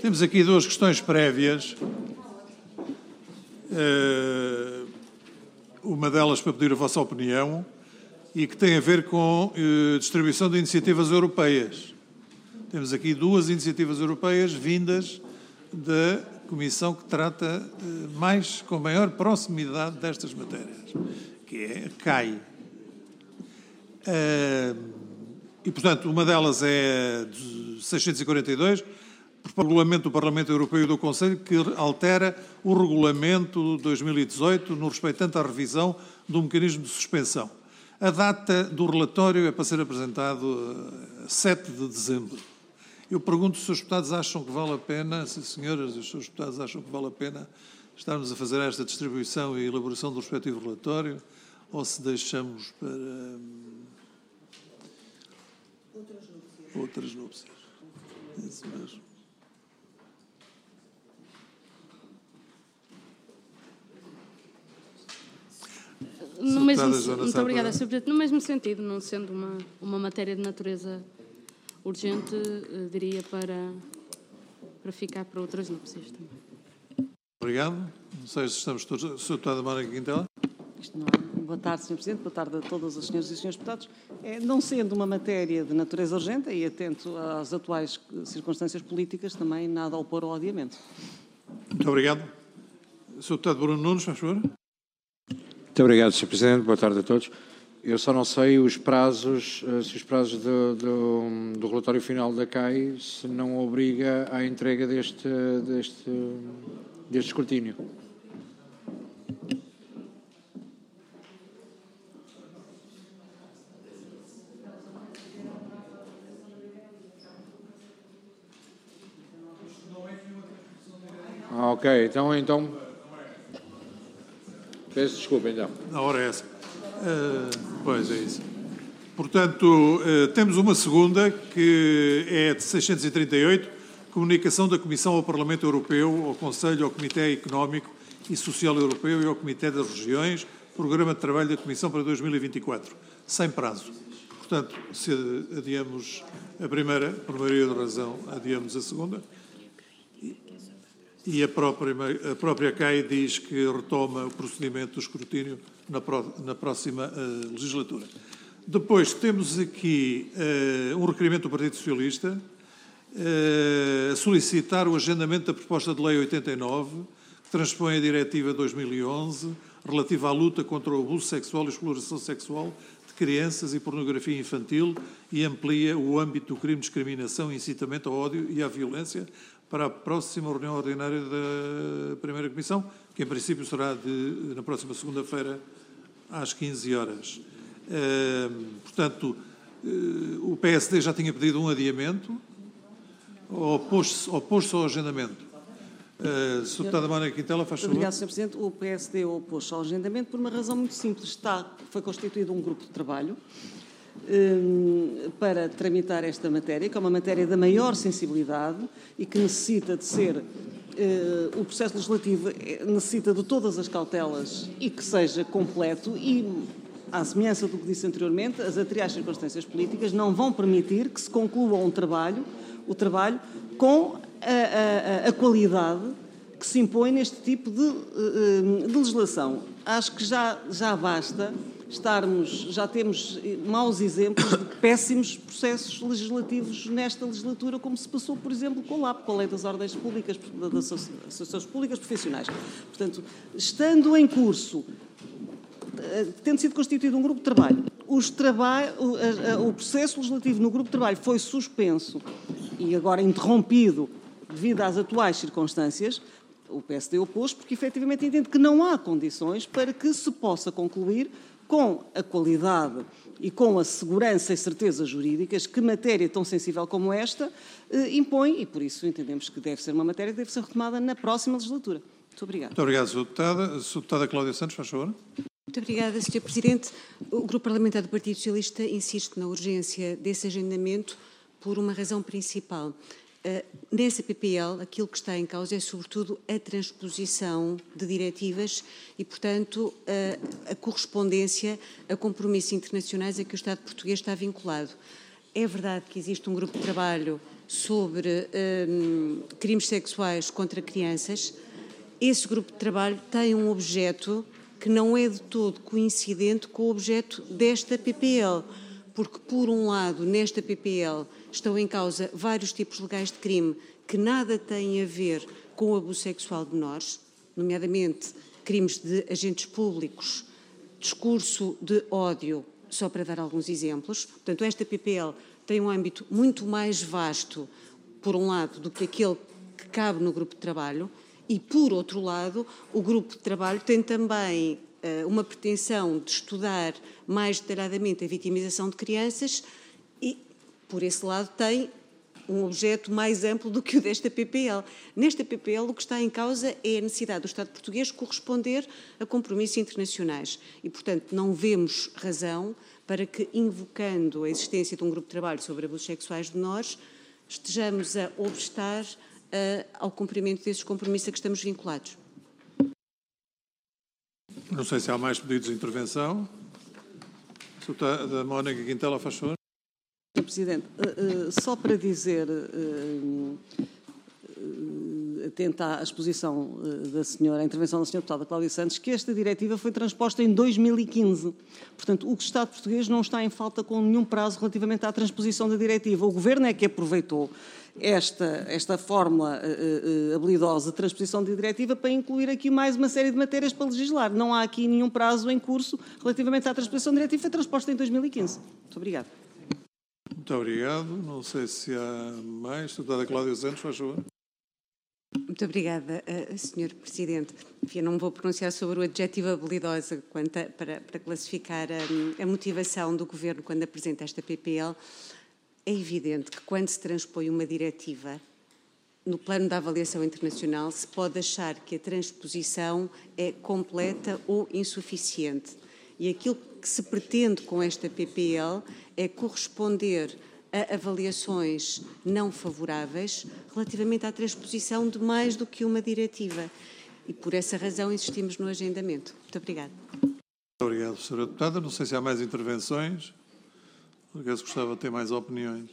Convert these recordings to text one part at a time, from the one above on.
Temos aqui duas questões prévias. Uma delas para pedir a vossa opinião e que tem a ver com distribuição de iniciativas europeias. Temos aqui duas iniciativas europeias vindas da Comissão que trata com maior proximidade destas matérias, que é a CAI. E, portanto, uma delas é de 642, por regulamento do Parlamento Europeu e do Conselho, que altera o regulamento de 2018 no respeito tanto à revisão do mecanismo de suspensão. A data do relatório é para ser apresentado 7 de dezembro. Eu pergunto se os deputados acham que vale a pena, se as senhoras e os seus deputados acham que vale a pena estarmos a fazer esta distribuição e elaboração do respectivo relatório, ou se deixamos para outras núpcias. Isso mesmo. Muito obrigada, Sr. Presidente. No mesmo sentido, não sendo uma matéria de natureza urgente, diria para ficar para outras núpcias também. Obrigado. Não sei se estamos todos... Sr. Deputado Mónica Quintela. Boa tarde, Sr. Presidente. Boa tarde a todas as senhoras e senhores deputados. Não sendo uma matéria de natureza urgente e atento às atuais circunstâncias políticas, também nada a opor ao adiamento. Muito obrigado. Sr. Deputado Bruno Nunes, por favor. Muito obrigado, Sr. Presidente. Boa tarde a todos. Eu só não sei os prazos, se os prazos do relatório final da CAI se não obriga à entrega deste escrutínio. Ok, então... Peço desculpa, então. A hora é essa. Pois é isso. Portanto, temos uma segunda, que é de 638, comunicação da Comissão ao Parlamento Europeu, ao Conselho, ao Comitê Económico e Social Europeu e ao Comitê das Regiões, Programa de Trabalho da Comissão para 2024, sem prazo. Portanto, se adiamos a primeira, por maioria de razão, adiamos a segunda. E a própria CAI diz que retoma o procedimento do escrutínio na próxima legislatura. Depois temos aqui um requerimento do Partido Socialista a solicitar o agendamento da proposta de lei 89, que transpõe a Diretiva 2011, relativa à luta contra o abuso sexual e exploração sexual de crianças e pornografia infantil e amplia o âmbito do crime de discriminação, incitamento ao ódio e à violência para a próxima reunião ordinária da Primeira Comissão, que em princípio será na próxima segunda-feira, às 15 horas. Portanto, o PSD já tinha pedido um adiamento, ou opôs-se ao agendamento? Sr. Deputada Mónica Quintela, faz favor. Obrigado, Sr. Presidente. O PSD opôs-se ao agendamento por uma razão muito simples. Foi constituído um grupo de trabalho para tramitar esta matéria, que é uma matéria da maior sensibilidade e que necessita de ser, o processo legislativo necessita de todas as cautelas e que seja completo e, à semelhança do que disse anteriormente, as atuais circunstâncias políticas não vão permitir que se conclua o trabalho com a qualidade que se impõe neste tipo de legislação. Acho que já basta já temos maus exemplos de péssimos processos legislativos nesta legislatura, como se passou, por exemplo, com a LAP, com a Lei das Ordens Públicas, das Associações Públicas Profissionais. Portanto, estando em curso, tendo sido constituído um grupo de trabalho, o processo legislativo no grupo de trabalho foi suspenso e agora interrompido devido às atuais circunstâncias, o PSD opôs porque efetivamente entende que não há condições para que se possa concluir com a qualidade e com a segurança e certeza jurídicas que matéria tão sensível como esta impõe, e por isso entendemos que deve ser uma matéria que deve ser retomada na próxima legislatura. Muito obrigada. Muito obrigado, Sra. Deputada. Sra. Deputada Cláudia Santos, faz favor. Muito obrigada, Sr. Presidente. O Grupo Parlamentar do Partido Socialista insiste na urgência desse agendamento por uma razão principal. Nessa PPL, aquilo que está em causa é, sobretudo, a transposição de diretivas e, portanto, a correspondência a compromissos internacionais a que o Estado português está vinculado. É verdade que existe um grupo de trabalho sobre crimes sexuais contra crianças, esse grupo de trabalho tem um objeto que não é de todo coincidente com o objeto desta PPL, porque, por um lado, nesta PPL estão em causa vários tipos legais de crime que nada têm a ver com o abuso sexual de menores, nomeadamente crimes de agentes públicos, discurso de ódio, só para dar alguns exemplos. Portanto, esta PPL tem um âmbito muito mais vasto, por um lado, do que aquele que cabe no grupo de trabalho, e, por outro lado, o grupo de trabalho tem também uma pretensão de estudar mais detalhadamente a vitimização de crianças e, por esse lado, tem um objeto mais amplo do que o desta PPL. Nesta PPL, o que está em causa é a necessidade do Estado português corresponder a compromissos internacionais e, portanto, não vemos razão para que, invocando a existência de um grupo de trabalho sobre abusos sexuais de menores, estejamos a obstar ao cumprimento desses compromissos a que estamos vinculados. Não sei se há mais pedidos de intervenção. Da Mónica Quintela, faz favor. Sr. Presidente, só para dizer, atento à exposição da senhora, à intervenção da senhora deputada Cláudia Santos, que esta diretiva foi transposta em 2015. Portanto, o Estado português não está em falta com nenhum prazo relativamente à transposição da diretiva. O Governo é que aproveitou esta fórmula habilidosa de transposição da diretiva para incluir aqui mais uma série de matérias para legislar. Não há aqui nenhum prazo em curso relativamente à transposição da diretiva, foi transposta em 2015. Muito obrigada. Muito obrigado. Não sei se há mais. Deputada Cláudia Santos, faz favor. Muito obrigada, Sr. Presidente. Enfim, não me vou pronunciar sobre o adjetivo habilidosa para classificar a motivação do Governo quando apresenta esta PPL. É evidente que quando se transpõe uma diretiva no plano da avaliação internacional se pode achar que a transposição é completa ou insuficiente. E aquilo que se pretende com esta PPL é corresponder a avaliações não favoráveis relativamente à transposição de mais do que uma diretiva. E por essa razão insistimos no agendamento. Muito obrigada. Muito obrigado, Sra. Deputada. Não sei se há mais intervenções. Por acaso gostava de ter mais opiniões.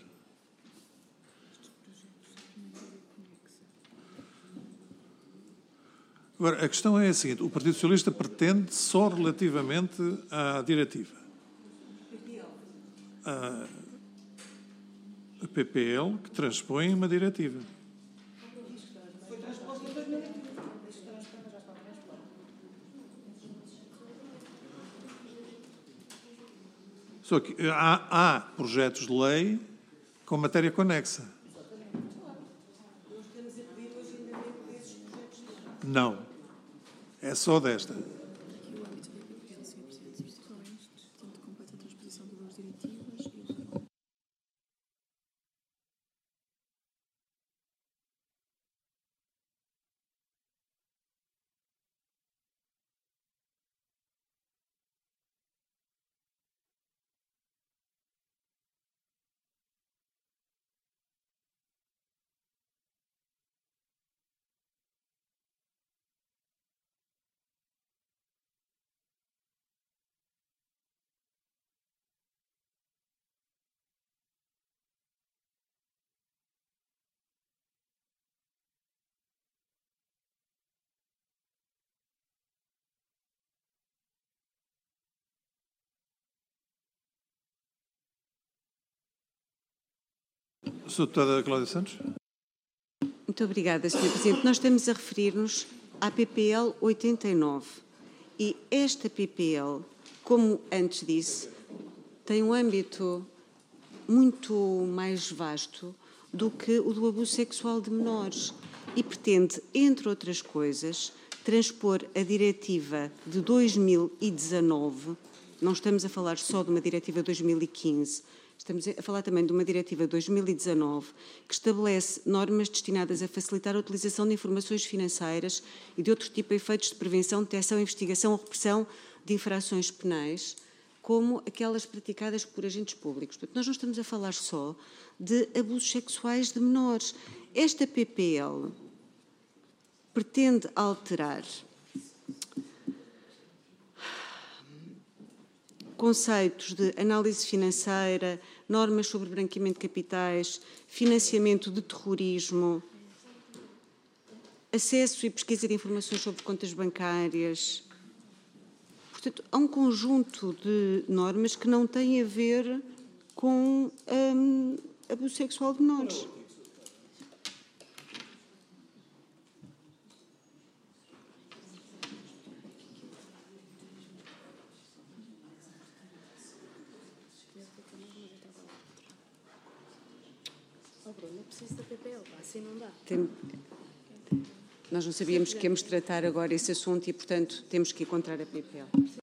Agora, a questão é a seguinte. O Partido Socialista pretende só relativamente à diretiva. A PPL que transpõe uma diretiva. Só que há projetos de lei com matéria conexa. Não. É só desta. Sra. Deputada Cláudia Santos. Muito obrigada, Sr. Presidente. Nós estamos a referir-nos à PPL 89 e esta PPL, como antes disse, tem um âmbito muito mais vasto do que o do abuso sexual de menores e pretende, entre outras coisas, transpor a diretiva de 2019, não estamos a falar só de uma diretiva de 2015, estamos a falar também de uma diretiva de 2019 que estabelece normas destinadas a facilitar a utilização de informações financeiras e de outro tipo de efeitos de prevenção, detecção, investigação ou repressão de infrações penais, como aquelas praticadas por agentes públicos. Portanto, nós não estamos a falar só de abusos sexuais de menores. Esta PPL pretende alterar conceitos de análise financeira, normas sobre branqueamento de capitais, financiamento de terrorismo, acesso e pesquisa de informações sobre contas bancárias. Portanto, há um conjunto de normas que não têm a ver com abuso sexual de menores. Bruno, eu preciso da PPL, assim não dá. Nós não sabíamos que íamos tratar agora esse assunto e, portanto, temos que encontrar a PPL.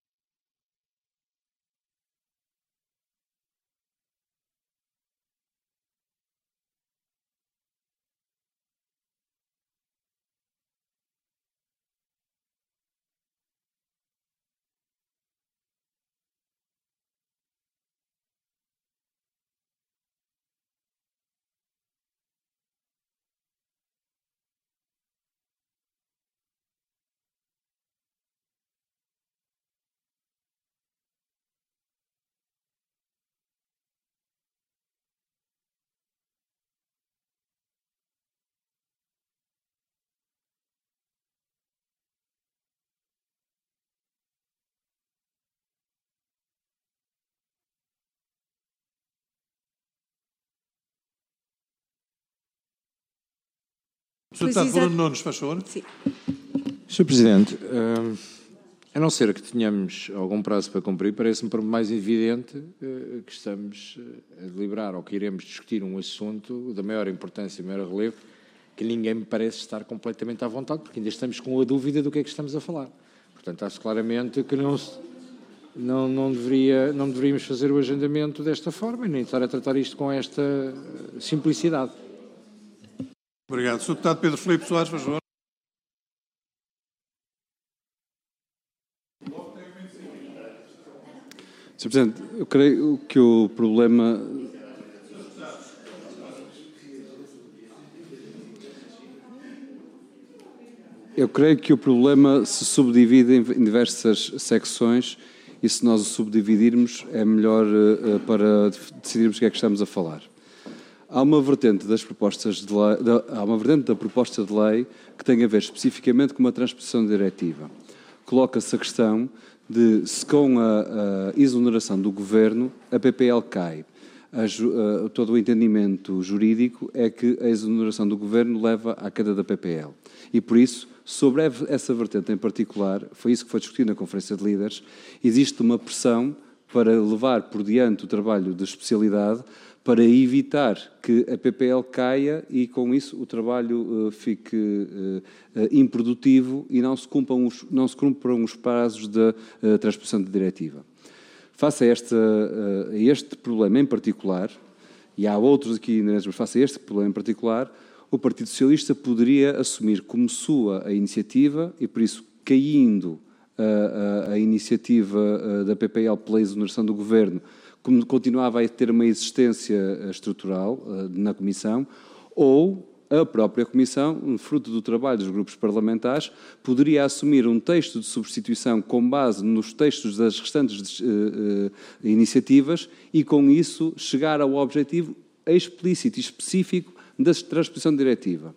Sr. Deputado Bruno Nunes, faz favor. Sim. Sr. Presidente, a não ser que tenhamos algum prazo para cumprir, parece-me mais evidente que estamos a deliberar ou que iremos discutir um assunto da maior importância e maior relevo, que ninguém me parece estar completamente à vontade, porque ainda estamos com a dúvida do que é que estamos a falar. Portanto, acho claramente que não deveríamos fazer o agendamento desta forma e nem estar a tratar isto com esta simplicidade. Obrigado. Sr. Deputado Pedro Filipe Soares, faz favor. Sr. Presidente, eu creio que o problema... Eu creio que o problema se subdivide em diversas secções e se nós o subdividirmos é melhor para decidirmos o que é que estamos a falar. Há uma vertente das propostas de lei, há uma vertente da proposta de lei que tem a ver especificamente com uma transposição diretiva. Coloca-se a questão de se com a exoneração do Governo a PPL cai. Todo o entendimento jurídico é que a exoneração do Governo leva à queda da PPL. E por isso, sobre essa vertente em particular, foi isso que foi discutido na Conferência de Líderes, existe uma pressão para levar por diante o trabalho de especialidade para evitar que a PPL caia e, com isso, o trabalho fique improdutivo e não se cumpram os prazos da transposição de diretiva. Face a este problema em particular, e há outros aqui, mas face a este problema em particular, o Partido Socialista poderia assumir como sua a iniciativa e, por isso, caindo a iniciativa da PPL pela exoneração do Governo, como continuava a ter uma existência estrutural na Comissão, ou a própria Comissão, fruto do trabalho dos grupos parlamentares, poderia assumir um texto de substituição com base nos textos das restantes iniciativas e, com isso, chegar ao objetivo explícito e específico da transposição diretiva.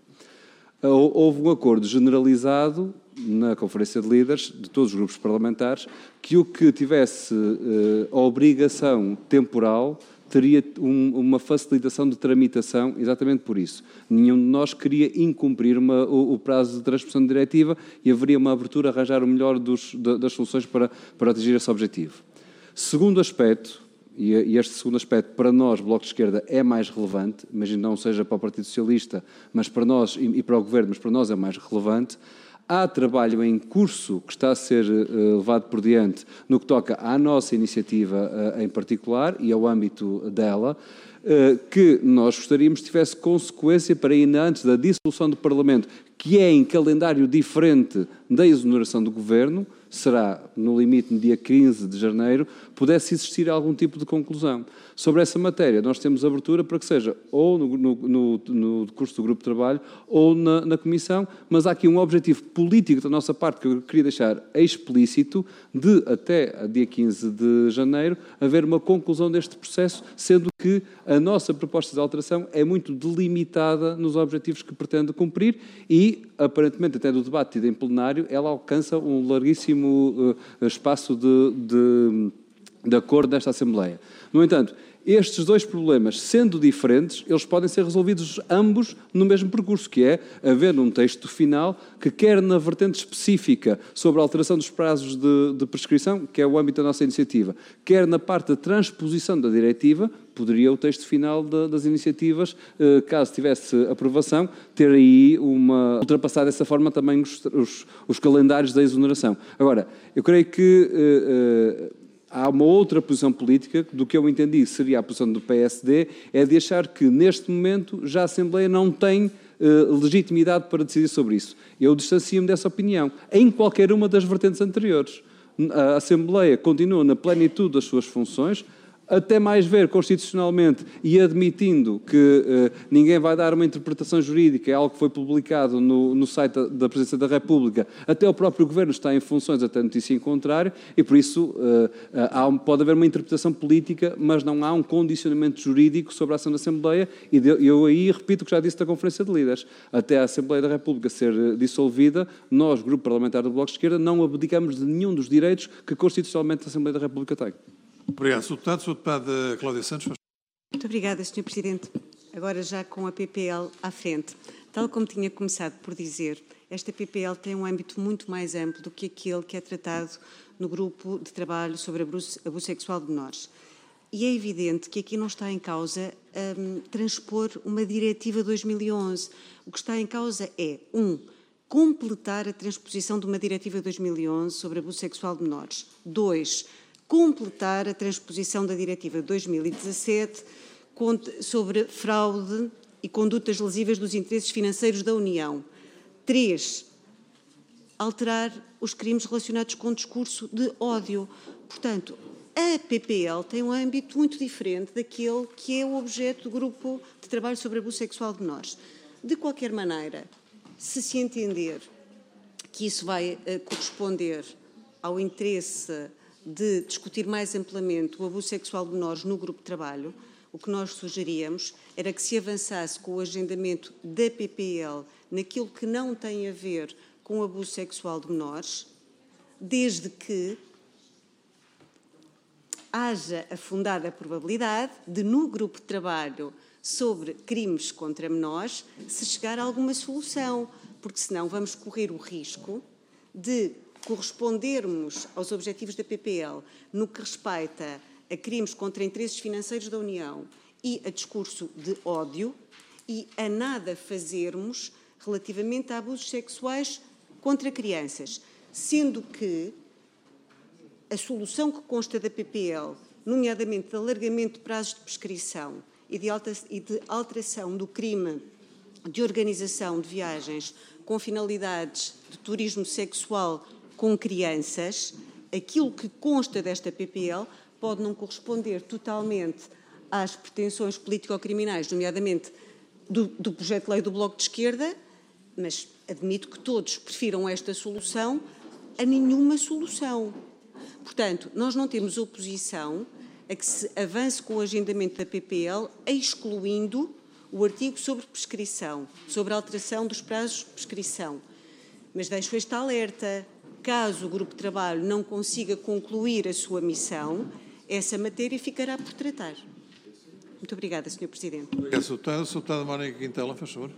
Houve um acordo generalizado na Conferência de Líderes de todos os grupos parlamentares que o que tivesse a obrigação temporal teria uma facilitação de tramitação, exatamente por isso. Nenhum de nós queria incumprir o prazo de transposição diretiva e haveria uma abertura a arranjar o melhor das soluções para atingir esse objetivo. Segundo aspecto, e este segundo aspecto para nós, Bloco de Esquerda, é mais relevante, imagino não seja para o Partido Socialista, mas para nós e para o Governo, mas para nós é mais relevante. Há trabalho em curso que está a ser levado por diante no que toca à nossa iniciativa em particular e ao âmbito dela, que nós gostaríamos que tivesse consequência para ainda antes da dissolução do Parlamento, que é em calendário diferente da exoneração do Governo, será no limite no dia 15 de janeiro, pudesse existir algum tipo de conclusão. Sobre essa matéria, nós temos abertura para que seja ou no curso do grupo de trabalho ou na Comissão, mas há aqui um objetivo político da nossa parte que eu queria deixar explícito de, até dia 15 de janeiro, haver uma conclusão deste processo, sendo que a nossa proposta de alteração é muito delimitada nos objetivos que pretende cumprir e, aparentemente, até do debate tido em plenário, ela alcança um larguíssimo espaço de acordo desta Assembleia. No entanto, estes dois problemas, sendo diferentes, eles podem ser resolvidos ambos no mesmo percurso, que é haver um texto final que, quer na vertente específica sobre a alteração dos prazos de prescrição, que é o âmbito da nossa iniciativa, quer na parte da transposição da diretiva, poderia o texto final das iniciativas, caso tivesse aprovação, ter aí ultrapassar dessa forma também os calendários da exoneração. Agora, eu creio que há uma outra posição política, do que eu entendi seria a posição do PSD, é de achar que, neste momento, já a Assembleia não tem legitimidade para decidir sobre isso. Eu distancio-me dessa opinião, em qualquer uma das vertentes anteriores. A Assembleia continua na plenitude das suas funções, até mais ver constitucionalmente e admitindo que ninguém vai dar uma interpretação jurídica, é algo que foi publicado no site da Presidência da República, até o próprio Governo está em funções até notícia em contrário, e por isso pode haver uma interpretação política, mas não há um condicionamento jurídico sobre a ação da Assembleia, e eu aí repito o que já disse da Conferência de Líderes, até a Assembleia da República ser dissolvida, nós, Grupo Parlamentar do Bloco de Esquerda, não abdicamos de nenhum dos direitos que constitucionalmente a Assembleia da República tem. Obrigado, Sr. Deputado. Sr. Deputada Cláudia Santos. Muito obrigada, Sr. Presidente. Agora já com a PPL à frente. Tal como tinha começado por dizer, esta PPL tem um âmbito muito mais amplo do que aquele que é tratado no grupo de trabalho sobre abuso sexual de menores. E é evidente que aqui não está em causa transpor uma diretiva 2011. O que está em causa é, completar a transposição de uma diretiva 2011 sobre abuso sexual de menores. 2, completar a transposição da Diretiva 2017 sobre fraude e condutas lesivas dos interesses financeiros da União. 3, alterar os crimes relacionados com discurso de ódio. Portanto, a PPL tem um âmbito muito diferente daquele que é o objeto do Grupo de Trabalho sobre Abuso Sexual de Menores. De qualquer maneira, se entender que isso vai corresponder ao interesse de discutir mais amplamente o abuso sexual de menores no grupo de trabalho, o que nós sugeríamos era que se avançasse com o agendamento da PPL naquilo que não tem a ver com o abuso sexual de menores, desde que haja a fundada probabilidade de, no grupo de trabalho sobre crimes contra menores, se chegar a alguma solução, porque senão vamos correr o risco de correspondermos aos objetivos da PPL no que respeita a crimes contra interesses financeiros da União e a discurso de ódio e a nada fazermos relativamente a abusos sexuais contra crianças, sendo que a solução que consta da PPL, nomeadamente de alargamento de prazos de prescrição e de alteração do crime de organização de viagens com finalidades de turismo sexual com crianças, aquilo que consta desta PPL pode não corresponder totalmente às pretensões político-criminais, nomeadamente do projeto de lei do Bloco de Esquerda, mas admito que todos prefiram esta solução a nenhuma solução. Portanto, nós não temos oposição a que se avance com o agendamento da PPL, excluindo o artigo sobre prescrição, sobre a alteração dos prazos de prescrição. Mas deixo este alerta. Caso o grupo de trabalho não consiga concluir a sua missão, essa matéria ficará por tratar. Muito obrigada, Sr. Presidente. Obrigado, Sr. Deputado. Sr. Deputada Mónica Quintela, faz favor.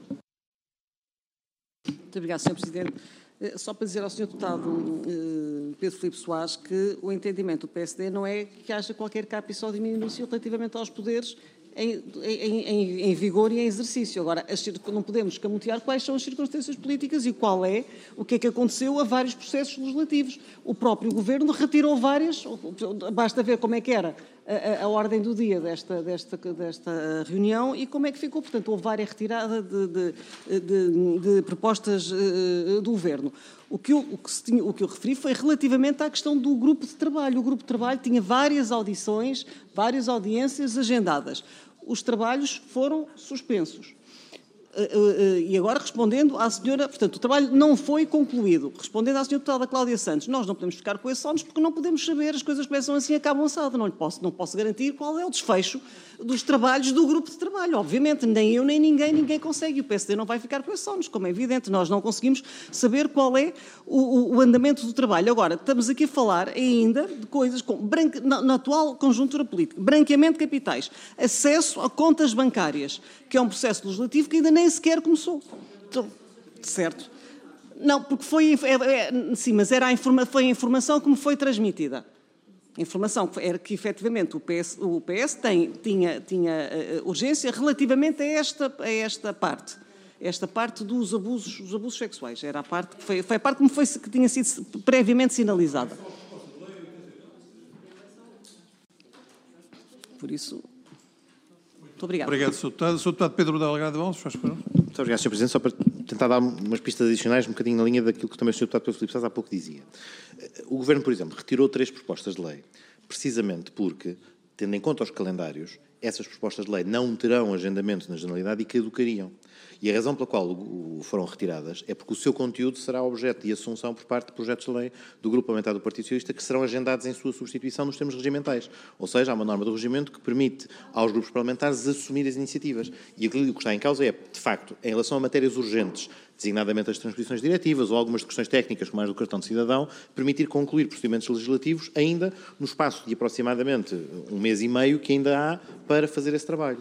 Muito obrigada, Sr. Presidente. Só para dizer ao Sr. Deputado Pedro Filipe Soares que o entendimento do PSD não é que haja qualquer capício ou diminuição relativamente aos poderes em vigor e em exercício. Agora, não podemos camutear quais são as circunstâncias políticas e o que é que aconteceu a vários processos legislativos. O próprio Governo retirou várias, basta ver como é que era a ordem do dia desta reunião e como é que ficou. Portanto, houve várias retiradas de propostas do Governo. O que eu referi foi relativamente à questão do grupo de trabalho. O grupo de trabalho tinha várias audições, várias audiências agendadas. Os trabalhos foram suspensos. E agora, respondendo à senhora, portanto, o trabalho não foi concluído. Respondendo à senhora deputada Cláudia Santos, nós não podemos ficar com esses ónus porque não podemos saber, as coisas começam assim e acabam assado. Não posso garantir qual é o desfecho dos trabalhos do grupo de trabalho. Obviamente, nem eu, nem ninguém consegue. O PSD não vai ficar com esses ónus, como é evidente. Nós não conseguimos saber qual é o andamento do trabalho. Agora, estamos aqui a falar ainda de coisas como, na atual conjuntura política, branqueamento de capitais, acesso a contas bancárias, que é um processo legislativo que ainda nem sequer começou. Certo? Não, porque sim, mas foi a informação que me foi transmitida. A informação era que, efetivamente, o PS tinha urgência relativamente a esta parte. Esta parte dos abusos sexuais. Era a parte que foi a parte que tinha sido previamente sinalizada. Por isso... Muito obrigado. Obrigado, Sr. Deputado. Sr. Deputado Pedro Delgado Alves, faz favor. Muito obrigado, Sr. Presidente. Só para tentar dar umas pistas adicionais, um bocadinho na linha daquilo que também o Sr. Deputado Pedro Filipe Sá há pouco dizia. O Governo, por exemplo, retirou 3 propostas de lei, precisamente porque, tendo em conta os calendários, essas propostas de lei não terão agendamento na Generalidade e caducariam. E a razão pela qual foram retiradas é porque o seu conteúdo será objeto de assunção por parte de projetos de lei do Grupo Parlamentar do Partido Socialista que serão agendados em sua substituição nos termos regimentais. Ou seja, há uma norma do regimento que permite aos grupos parlamentares assumir as iniciativas. E aquilo que está em causa é, de facto, em relação a matérias urgentes, designadamente as transposições diretivas ou algumas questões técnicas, como as do cartão de cidadão, permitir concluir procedimentos legislativos ainda no espaço de aproximadamente 1 mês e meio que ainda há para fazer esse trabalho.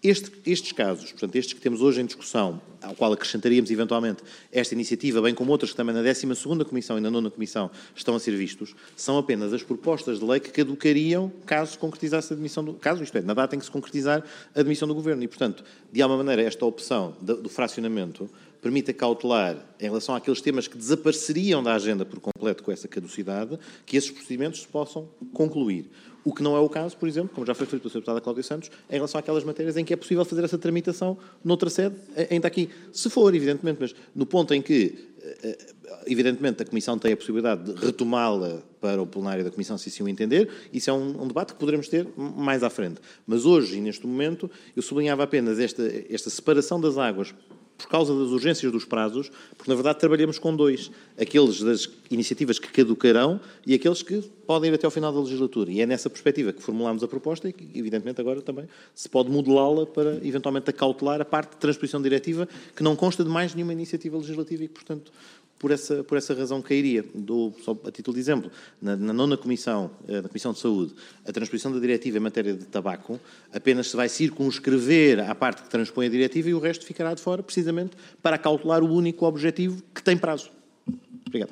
Estes casos, portanto, estes que temos hoje em discussão, ao qual acrescentaríamos eventualmente esta iniciativa, bem como outras que também na 12ª Comissão e na 9ª Comissão estão a ser vistos, são apenas as propostas de lei que caducariam caso se concretizasse a admissão do... Caso, isto é, na data em que se concretizar a admissão do Governo. E, portanto, de alguma maneira, esta opção do fracionamento permite cautelar, em relação àqueles temas que desapareceriam da agenda por completo com essa caducidade, que esses procedimentos se possam concluir. O que não é o caso, por exemplo, como já foi feito pela Sra. Deputada Cláudia Santos, em relação àquelas matérias em que é possível fazer essa tramitação noutra sede, ainda aqui. Se for, evidentemente, mas no ponto em que, evidentemente, a Comissão tem a possibilidade de retomá-la para o plenário da Comissão, se assim o entender, isso é um debate que poderemos ter mais à frente. Mas hoje, e neste momento, eu sublinhava apenas esta separação das águas por causa das urgências dos prazos, porque, na verdade, trabalhamos com 2. Aqueles das iniciativas que caducarão e aqueles que podem ir até ao final da legislatura. E é nessa perspectiva que formulámos a proposta e que, evidentemente, agora também se pode modelá-la para, eventualmente, acautelar a parte de transposição diretiva que não consta de mais nenhuma iniciativa legislativa e que, portanto, por essa razão cairia. Dou só a título de exemplo, na 9ª Comissão, na Comissão de Saúde, a transposição da diretiva em matéria de tabaco apenas se vai circunscrever à parte que transpõe a diretiva e o resto ficará de fora, precisamente para acautelar o único objetivo que tem prazo. Obrigado.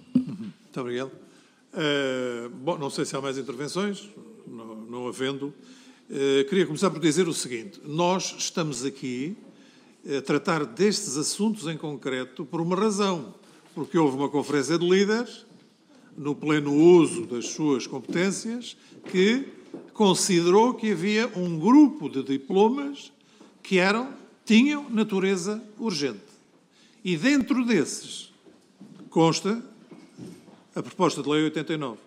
Muito obrigado. Bom, não sei se há mais intervenções, não havendo. Queria começar por dizer o seguinte. Nós estamos aqui a tratar destes assuntos em concreto por uma razão. Porque houve uma conferência de líderes, no pleno uso das suas competências, que considerou que havia um grupo de diplomas que tinham natureza urgente. E dentro desses consta a proposta de lei 89,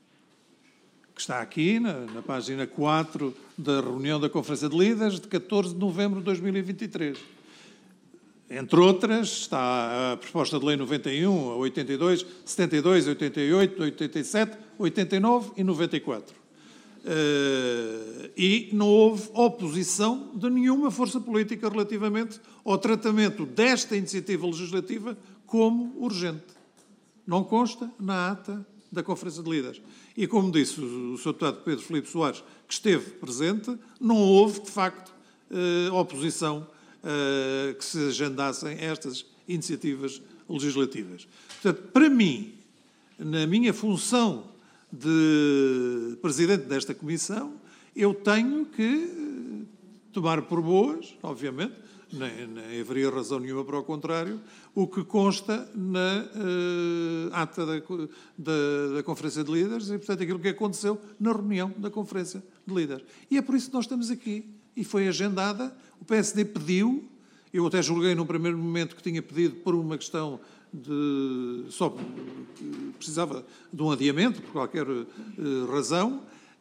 que está aqui na página 4 da reunião da Conferência de Líderes de 14 de novembro de 2023. Entre outras, está a proposta de lei 91, a 82, 72, 88, 87, 89 e 94. E não houve oposição de nenhuma força política relativamente ao tratamento desta iniciativa legislativa como urgente. Não consta na ata da Conferência de Líderes. E, como disse o Sr. Deputado Pedro Filipe Soares, que esteve presente, não houve, de facto, oposição que se agendassem estas iniciativas legislativas. Portanto, para mim, na minha função de presidente desta comissão, eu tenho que tomar por boas, obviamente, nem haveria razão nenhuma para o contrário, o que consta na ata da Conferência de Líderes e, portanto, aquilo que aconteceu na reunião da Conferência de Líderes. E é por isso que nós estamos aqui. E foi agendada, o PSD pediu, eu até julguei num primeiro momento que tinha pedido por uma questão só precisava de um adiamento, por qualquer razão,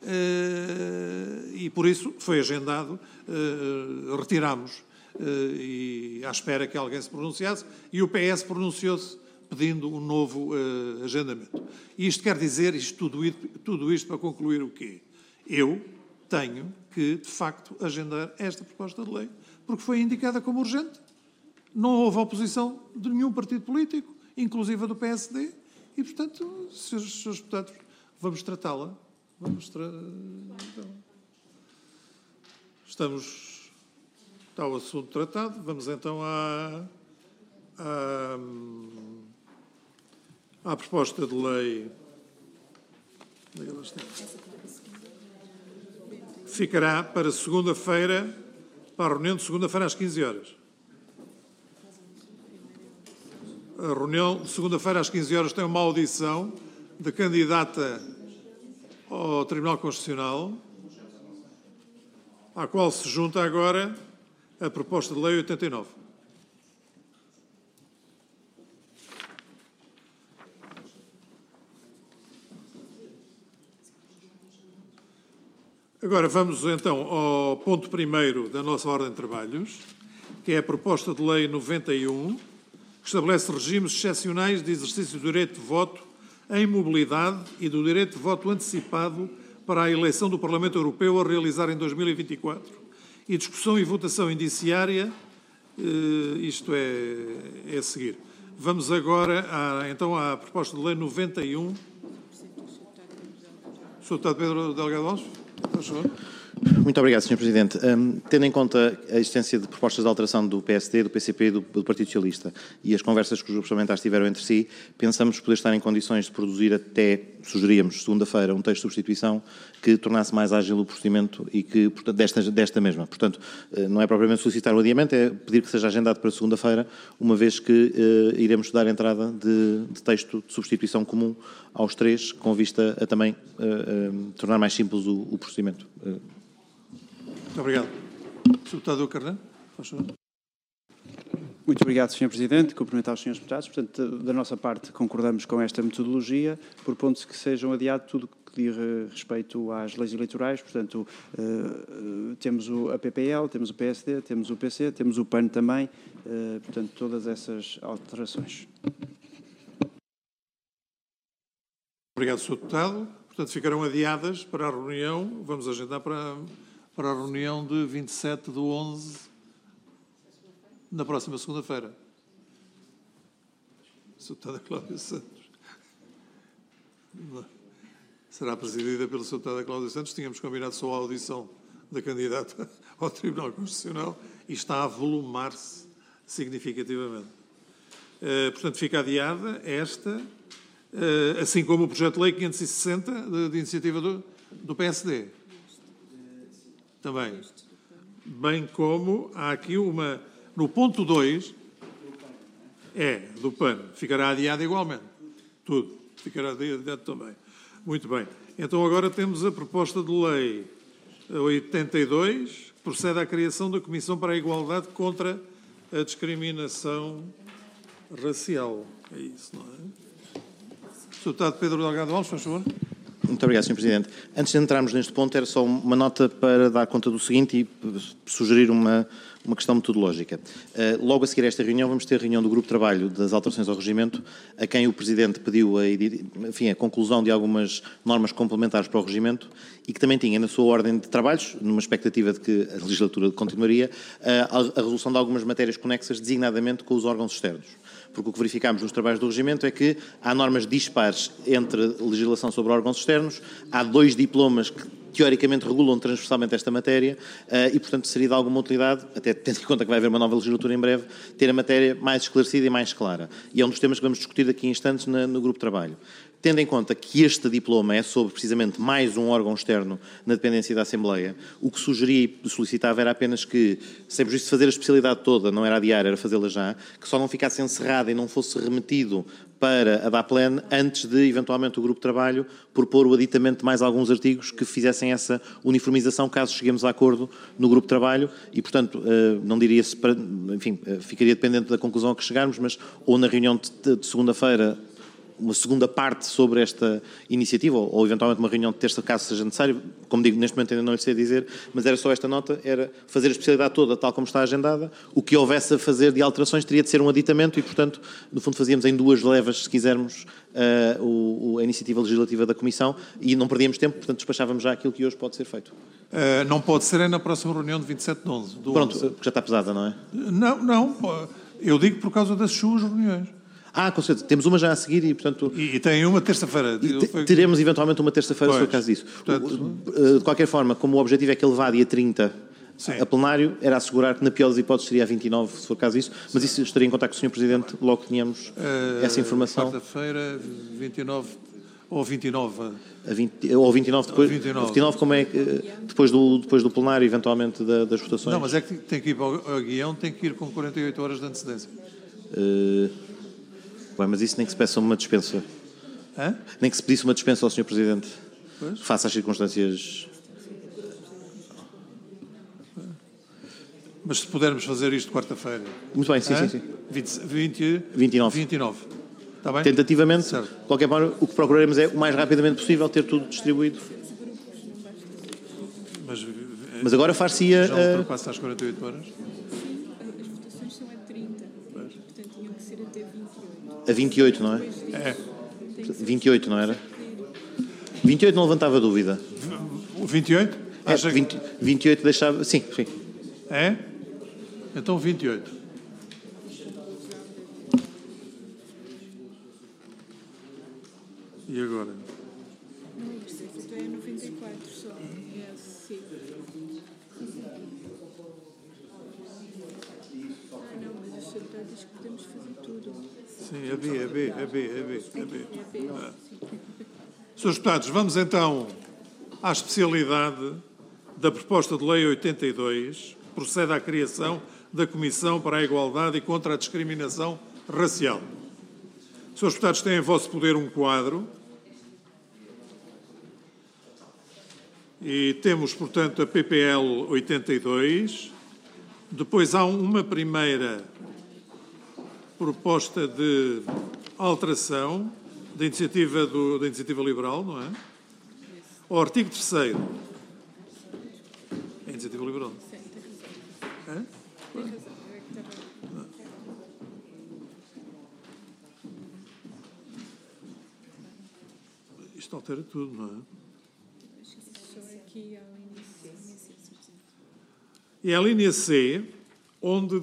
e por isso foi agendado, retirámos, e à espera que alguém se pronunciasse, e o PS pronunciou-se pedindo um novo agendamento. E isto quer dizer, tudo isto para concluir o quê? Eu tenho que, de facto, agendar esta proposta de lei, porque foi indicada como urgente. Não houve oposição de nenhum partido político, inclusive a do PSD, e, portanto, Srs. Deputados, vamos tratá-la. Está o assunto tratado. Vamos então à proposta de lei. Ficará para segunda-feira, para a reunião de segunda-feira às 15 horas. A reunião de segunda-feira às 15 horas tem uma audição da candidata ao Tribunal Constitucional, à qual se junta agora a proposta de lei 89. Agora vamos então ao ponto primeiro da nossa ordem de trabalhos, que é a proposta de lei 91, que estabelece regimes excepcionais de exercício do direito de voto em mobilidade e do direito de voto antecipado para a eleição do Parlamento Europeu a realizar em 2024 e discussão e votação indiciária, isto é a seguir. Vamos agora então à proposta de lei 91. Sr. Deputado Pedro Delgado Alves, por favor. Muito obrigado, Sr. Presidente. Tendo em conta a existência de propostas de alteração do PSD, do PCP e do Partido Socialista e as conversas que os grupos parlamentares tiveram entre si, pensamos poder estar em condições de produzir até, sugeríamos, segunda-feira, um texto de substituição que tornasse mais ágil o procedimento e que, portanto, desta mesma. Portanto, não é propriamente solicitar o adiamento, é pedir que seja agendado para segunda-feira, uma vez que iremos dar entrada de texto de substituição comum aos três, com vista a também tornar mais simples o procedimento. Muito obrigado. Sr. Deputado Carneiro, faz favor. Muito obrigado, Sr. Presidente. Cumprimentar os Srs. Deputados. Portanto, da nossa parte, concordamos com esta metodologia, propondo-se que sejam adiado tudo que diz respeito às leis eleitorais. Portanto, temos a PPL, temos o PSD, temos o PC, temos o PAN também. Portanto, todas essas alterações. Obrigado, Sr. Deputado. Portanto, ficarão adiadas para a reunião. Vamos agendar para a reunião de 27/11, na próxima segunda-feira. Sr. Deputada Cláudia Santos. Será presidida pela Sra. Deputada Cláudia Santos. Tínhamos combinado só a audição da candidata ao Tribunal Constitucional e está a volumar-se significativamente. Portanto, fica adiada esta, assim como o projeto de lei 560 de iniciativa do PSD. Também. Bem como há aqui uma... No ponto 2, do PAN, ficará adiado igualmente. Tudo. Ficará adiado também. Muito bem. Então agora temos a proposta de lei 82, que procede à criação da Comissão para a Igualdade contra a Discriminação Racial. É isso, não é? Sr. Deputado Pedro Delgado Alves, por favor. Muito obrigado, Sr. Presidente. Antes de entrarmos neste ponto, era só uma nota para dar conta do seguinte e sugerir uma questão metodológica. Logo a seguir a esta reunião, vamos ter a reunião do Grupo de Trabalho das alterações ao regimento, a quem o Presidente pediu a conclusão de algumas normas complementares para o regimento e que também tinha na sua ordem de trabalhos, numa expectativa de que a legislatura continuaria, a resolução de algumas matérias conexas, designadamente com os órgãos externos. Porque o que verificámos nos trabalhos do regimento é que há normas dispares entre legislação sobre órgãos externos, há 2 diplomas que teoricamente regulam transversalmente esta matéria e, portanto, seria de alguma utilidade, até tendo em conta que vai haver uma nova legislatura em breve, ter a matéria mais esclarecida e mais clara. E é um dos temas que vamos discutir daqui a instantes no grupo de trabalho. tendo em conta que este diploma é sobre precisamente mais um órgão externo na dependência da Assembleia, o que sugeria e solicitava era apenas que, sem prejuízo de fazer a especialidade toda, não era adiar, era fazê-la já, que só não ficasse encerrada e não fosse remetido para a DAPLAN antes de, eventualmente, o grupo de trabalho propor o aditamento de mais alguns artigos que fizessem essa uniformização, caso cheguemos a acordo no grupo de trabalho e, portanto, não diria se, enfim, ficaria dependente da conclusão a que chegarmos, mas ou na reunião de segunda-feira uma segunda parte sobre esta iniciativa, ou eventualmente uma reunião de terça, caso seja necessário. Como digo, neste momento ainda não lhe sei dizer, mas era só esta nota, era fazer a especialidade toda tal como está agendada. O que houvesse a fazer de alterações teria de ser um aditamento e, portanto, no fundo fazíamos em 2 levas, se quisermos, a iniciativa legislativa da Comissão e não perdíamos tempo, portanto despachávamos já aquilo que hoje pode ser feito. Não pode ser na próxima reunião de 27 de 11. Pronto, porque já está pesada, não é? Não. Eu digo por causa das suas reuniões. Com certeza. Temos uma já a seguir e, portanto... E tem uma terça-feira. Teremos, eventualmente, uma terça-feira, se for o caso disso. Portanto, de qualquer forma, como o objetivo é que ele vá dia 30 a plenário, era assegurar que, na pior das hipóteses, seria a 29, se for o caso disso. Mas isso estaria em contacto com o Sr. Presidente logo que tínhamos essa informação. Quarta-feira, 29 ou 29? Ou 29 depois. 29, como é depois do plenário, eventualmente, das votações. Não, mas é que tem que ir para o guião, tem que ir com 48 horas de antecedência. Bem, mas isso nem que se peça uma dispensa. Nem que se pedisse uma dispensa ao Sr. Presidente. Pois? Face às circunstâncias. Mas se pudermos fazer isto quarta-feira. Muito bem, sim. 29. Está bem? Tentativamente, certo. De qualquer forma, o que procuraremos é o mais rapidamente possível ter tudo distribuído. Mas agora far-se-ia. Já ultrapassa as 48 horas? As votações são a 30. Portanto, tinham que ser até 28. A 28, não é? 28, não era? 28 não levantava dúvida. O 28? 28 deixava... Sim. É? Então 28. E agora? Não percebo, então é 94 só. Sim. Não, mas o senhor diz que podemos fazer tudo. Sim, é B. Senhores deputados, vamos então à especialidade da proposta de lei 82, que procede à criação da Comissão para a Igualdade e contra a Discriminação Racial. Senhores deputados, têm em vosso poder um quadro e temos, portanto, a PPL 82. Depois há uma primeira proposta de alteração da iniciativa liberal, não é? O artigo 3º. É a iniciativa liberal. É? Isto altera tudo, não é? E a linha C, onde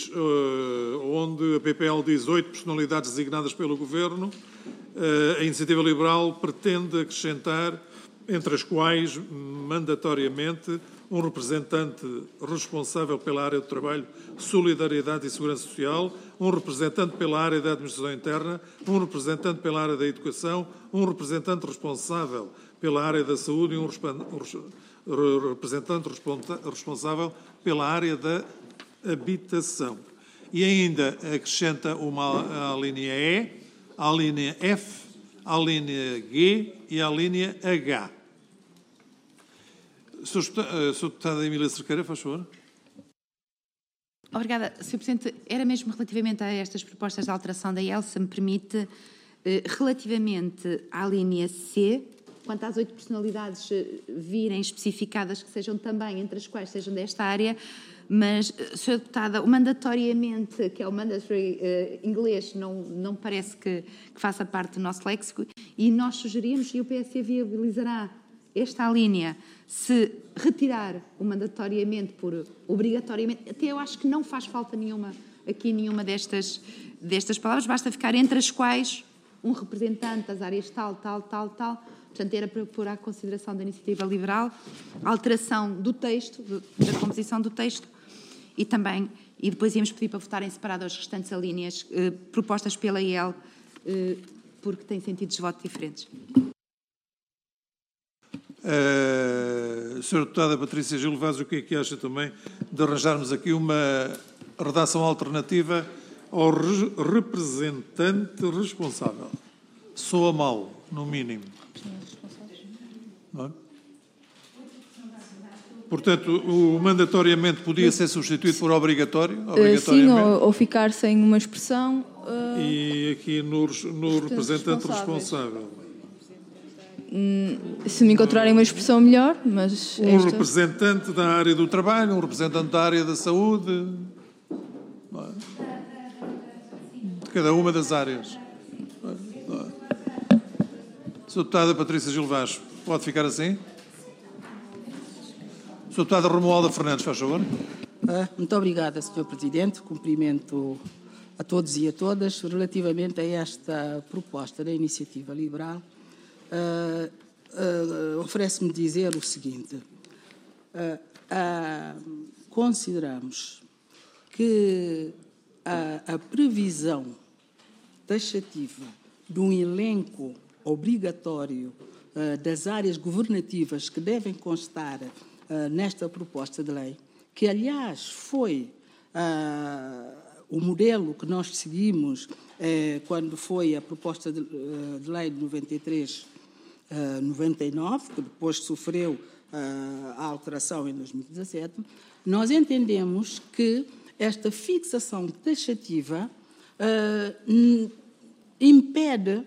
a PPL diz 8 personalidades designadas pelo Governo, a Iniciativa Liberal pretende acrescentar, entre as quais, mandatoriamente, um representante responsável pela área do trabalho, solidariedade e segurança social, um representante pela área da administração interna, um representante pela área da educação, um representante responsável pela área da saúde e um representante responsável pela área da habitação. E ainda acrescenta a linha E, a linha F, a linha G e a linha H. Sr. Deputada Emília Cerqueira, faz favor. Obrigada, Sr. Presidente. Era mesmo relativamente a estas propostas de alteração da IEL, se me permite, relativamente à linha C, quanto às 8 personalidades virem especificadas que sejam também, entre as quais sejam desta área, mas, Sra. Deputada, o mandatoriamente, que é o mandatory inglês, não parece que faça parte do nosso léxico, e nós sugerimos, e o PSD viabilizará esta linha, se retirar o mandatoriamente por obrigatoriamente, até eu acho que não faz falta nenhuma destas palavras, basta ficar entre as quais um representante das áreas tal. Portanto, era para pôr à consideração da iniciativa liberal a alteração do texto, da composição do texto, e depois íamos pedir para votar em separado as restantes alíneas propostas pela IEL porque têm sentidos de voto diferentes. Sra. Deputada Patrícia Gil Vaz, o que é que acha também de arranjarmos aqui uma redação alternativa ao representante responsável? Soa mal, no mínimo. Não é? Portanto, o mandatoriamente podia ser substituído por obrigatório? Sim, ou ficar sem uma expressão. E aqui no representante responsável? Se me encontrarem uma expressão melhor, mas... representante da área do trabalho, um representante da área da saúde, não é? De cada uma das áreas. Não é? Sra. Deputada Patrícia Gil Vaz, pode ficar assim? Sra. Deputada Romualda Fernandes, faz favor. Muito obrigada, Sr. Presidente. Cumprimento a todos e a todas relativamente a esta proposta da Iniciativa Liberal. Oferece-me dizer o seguinte. Consideramos que a previsão taxativa de um elenco obrigatório das áreas governativas que devem constar nesta proposta de lei, que, aliás, foi o modelo que nós seguimos quando foi a proposta de lei de 93-99, que depois sofreu a alteração em 2017, nós entendemos que esta fixação taxativa impede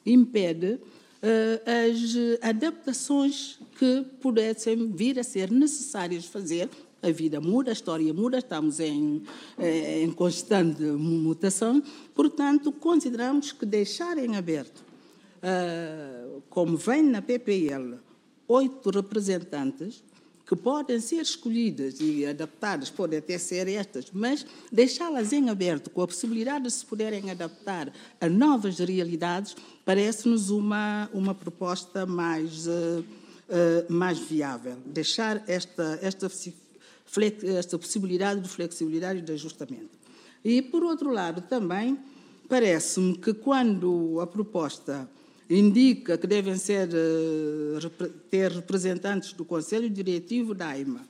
as adaptações que pudessem vir a ser necessárias fazer. A vida muda, a história muda, estamos em constante mutação. Portanto, consideramos que deixar em aberto, como vem na PPL, 8 representantes que podem ser escolhidas e adaptadas, podem até ser estas, mas deixá-las em aberto, com a possibilidade de se poderem adaptar a novas realidades, parece-nos uma proposta mais viável. Deixar esta possibilidade de flexibilidade e de ajustamento. E, por outro lado, também parece-me que quando a proposta indica que devem ter representantes do Conselho Diretivo da AIMA,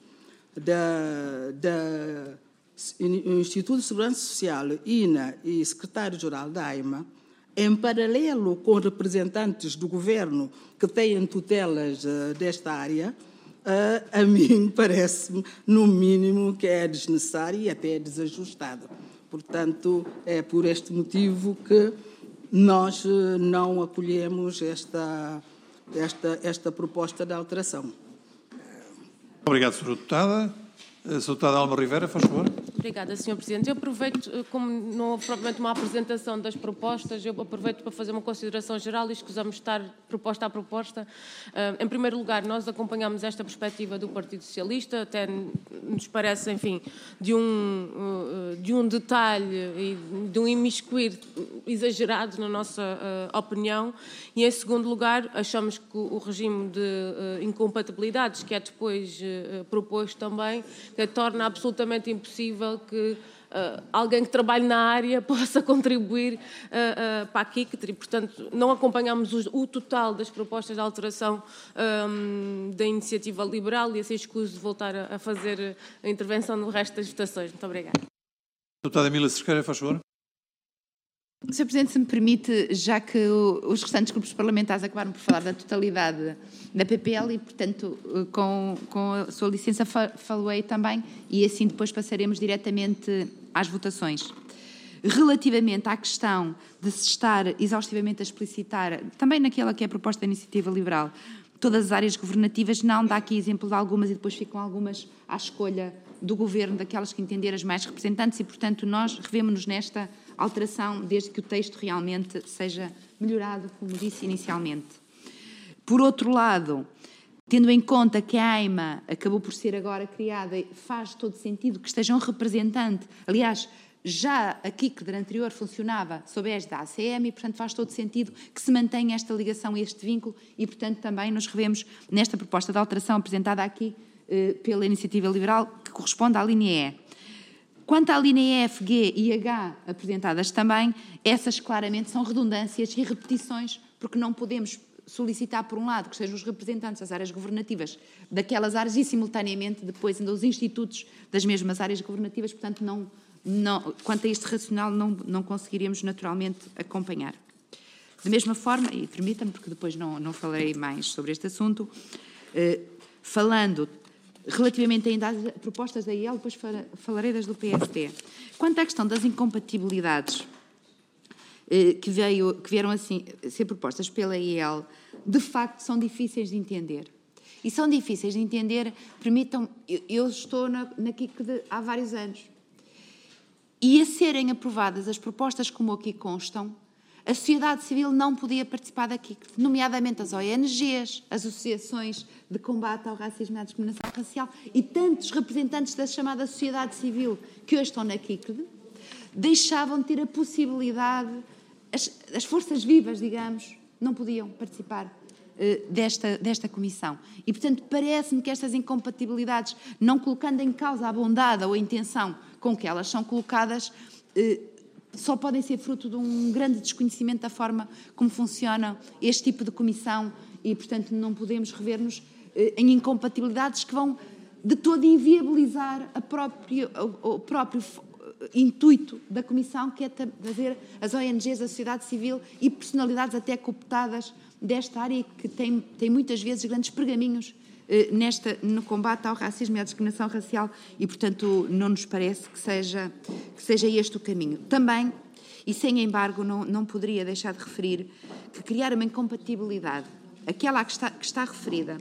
do Instituto de Segurança Social, INA e secretário-geral da AIMA, em paralelo com representantes do Governo que têm tutelas desta área, a mim parece-me, no mínimo, que é desnecessário e até desajustado. Portanto, é por este motivo que nós não acolhemos esta proposta de alteração. Obrigado, Sra. Deputada. Sra. Deputada Alma Rivera, faz favor. Obrigada, Sr. Presidente. Eu aproveito, como não houve propriamente uma apresentação das propostas, eu aproveito para fazer uma consideração geral e escusamos estar proposta a proposta. Em primeiro lugar, nós acompanhamos esta perspectiva do Partido Socialista, até nos parece, enfim, de um detalhe e de um imiscuir exagerado na nossa opinião. E, em segundo lugar, achamos que o regime de incompatibilidades, que é depois proposto também, que torna absolutamente impossível que alguém que trabalhe na área possa contribuir para a KICTRI e, portanto, não acompanhamos o total das propostas de alteração da iniciativa liberal e assim escuso de voltar a fazer a intervenção no resto das votações. Muito obrigada. Deputada Emília Cerqueira, faz favor. Sr. Presidente, se me permite, já que os restantes grupos parlamentares acabaram por falar da totalidade da PPL e, portanto, com a sua licença falei também e assim depois passaremos diretamente às votações. Relativamente à questão de se estar exaustivamente a explicitar, também naquela que é a proposta da Iniciativa Liberal, todas as áreas governativas, não dá aqui exemplo de algumas e depois ficam algumas à escolha do Governo, daquelas que entender as mais representantes e, portanto, nós revemos-nos nesta alteração desde que o texto realmente seja melhorado, como disse inicialmente. Por outro lado, tendo em conta que a AIMA acabou por ser agora criada, faz todo sentido que estejam representantes, aliás, já a KICTRI anterior funcionava sob a égide da ACM e, portanto, faz todo sentido que se mantenha esta ligação, este vínculo e, portanto, também nos revemos nesta proposta de alteração apresentada aqui pela Iniciativa Liberal, que corresponde à linha E. Quanto à linha F, G e H apresentadas também, essas claramente são redundâncias e repetições, porque não podemos solicitar, por um lado, que sejam os representantes das áreas governativas daquelas áreas e, simultaneamente, depois ainda os institutos das mesmas áreas governativas, portanto, quanto a este racional, não conseguiríamos naturalmente acompanhar. Da mesma forma, e permita-me, porque depois não falarei mais sobre este assunto, falando relativamente ainda às propostas da IEL, depois falarei das do PSD. Quanto à questão das incompatibilidades que vieram assim ser propostas pela IEL, de facto são difíceis de entender. E são difíceis de entender, permitam, eu estou na CICD há vários anos, e a serem aprovadas as propostas como aqui constam, a sociedade civil não podia participar da CICD, nomeadamente as ONGs, as associações de combate ao racismo e à discriminação racial e tantos representantes da chamada sociedade civil que hoje estão na CICD, deixavam de ter a possibilidade, as forças vivas, digamos, não podiam participar desta comissão. E, portanto, parece-me que estas incompatibilidades, não colocando em causa a bondade ou a intenção com que elas são colocadas, só podem ser fruto de um grande desconhecimento da forma como funciona este tipo de comissão e, portanto, não podemos rever-nos em incompatibilidades que vão de todo inviabilizar o próprio intuito da comissão, que é trazer as ONGs, a sociedade civil e personalidades até cooptadas desta área que tem muitas vezes grandes pergaminhos no combate ao racismo e à discriminação racial e, portanto, não nos parece que seja este o caminho. Também, e sem embargo, não poderia deixar de referir que criar uma incompatibilidade, aquela que está referida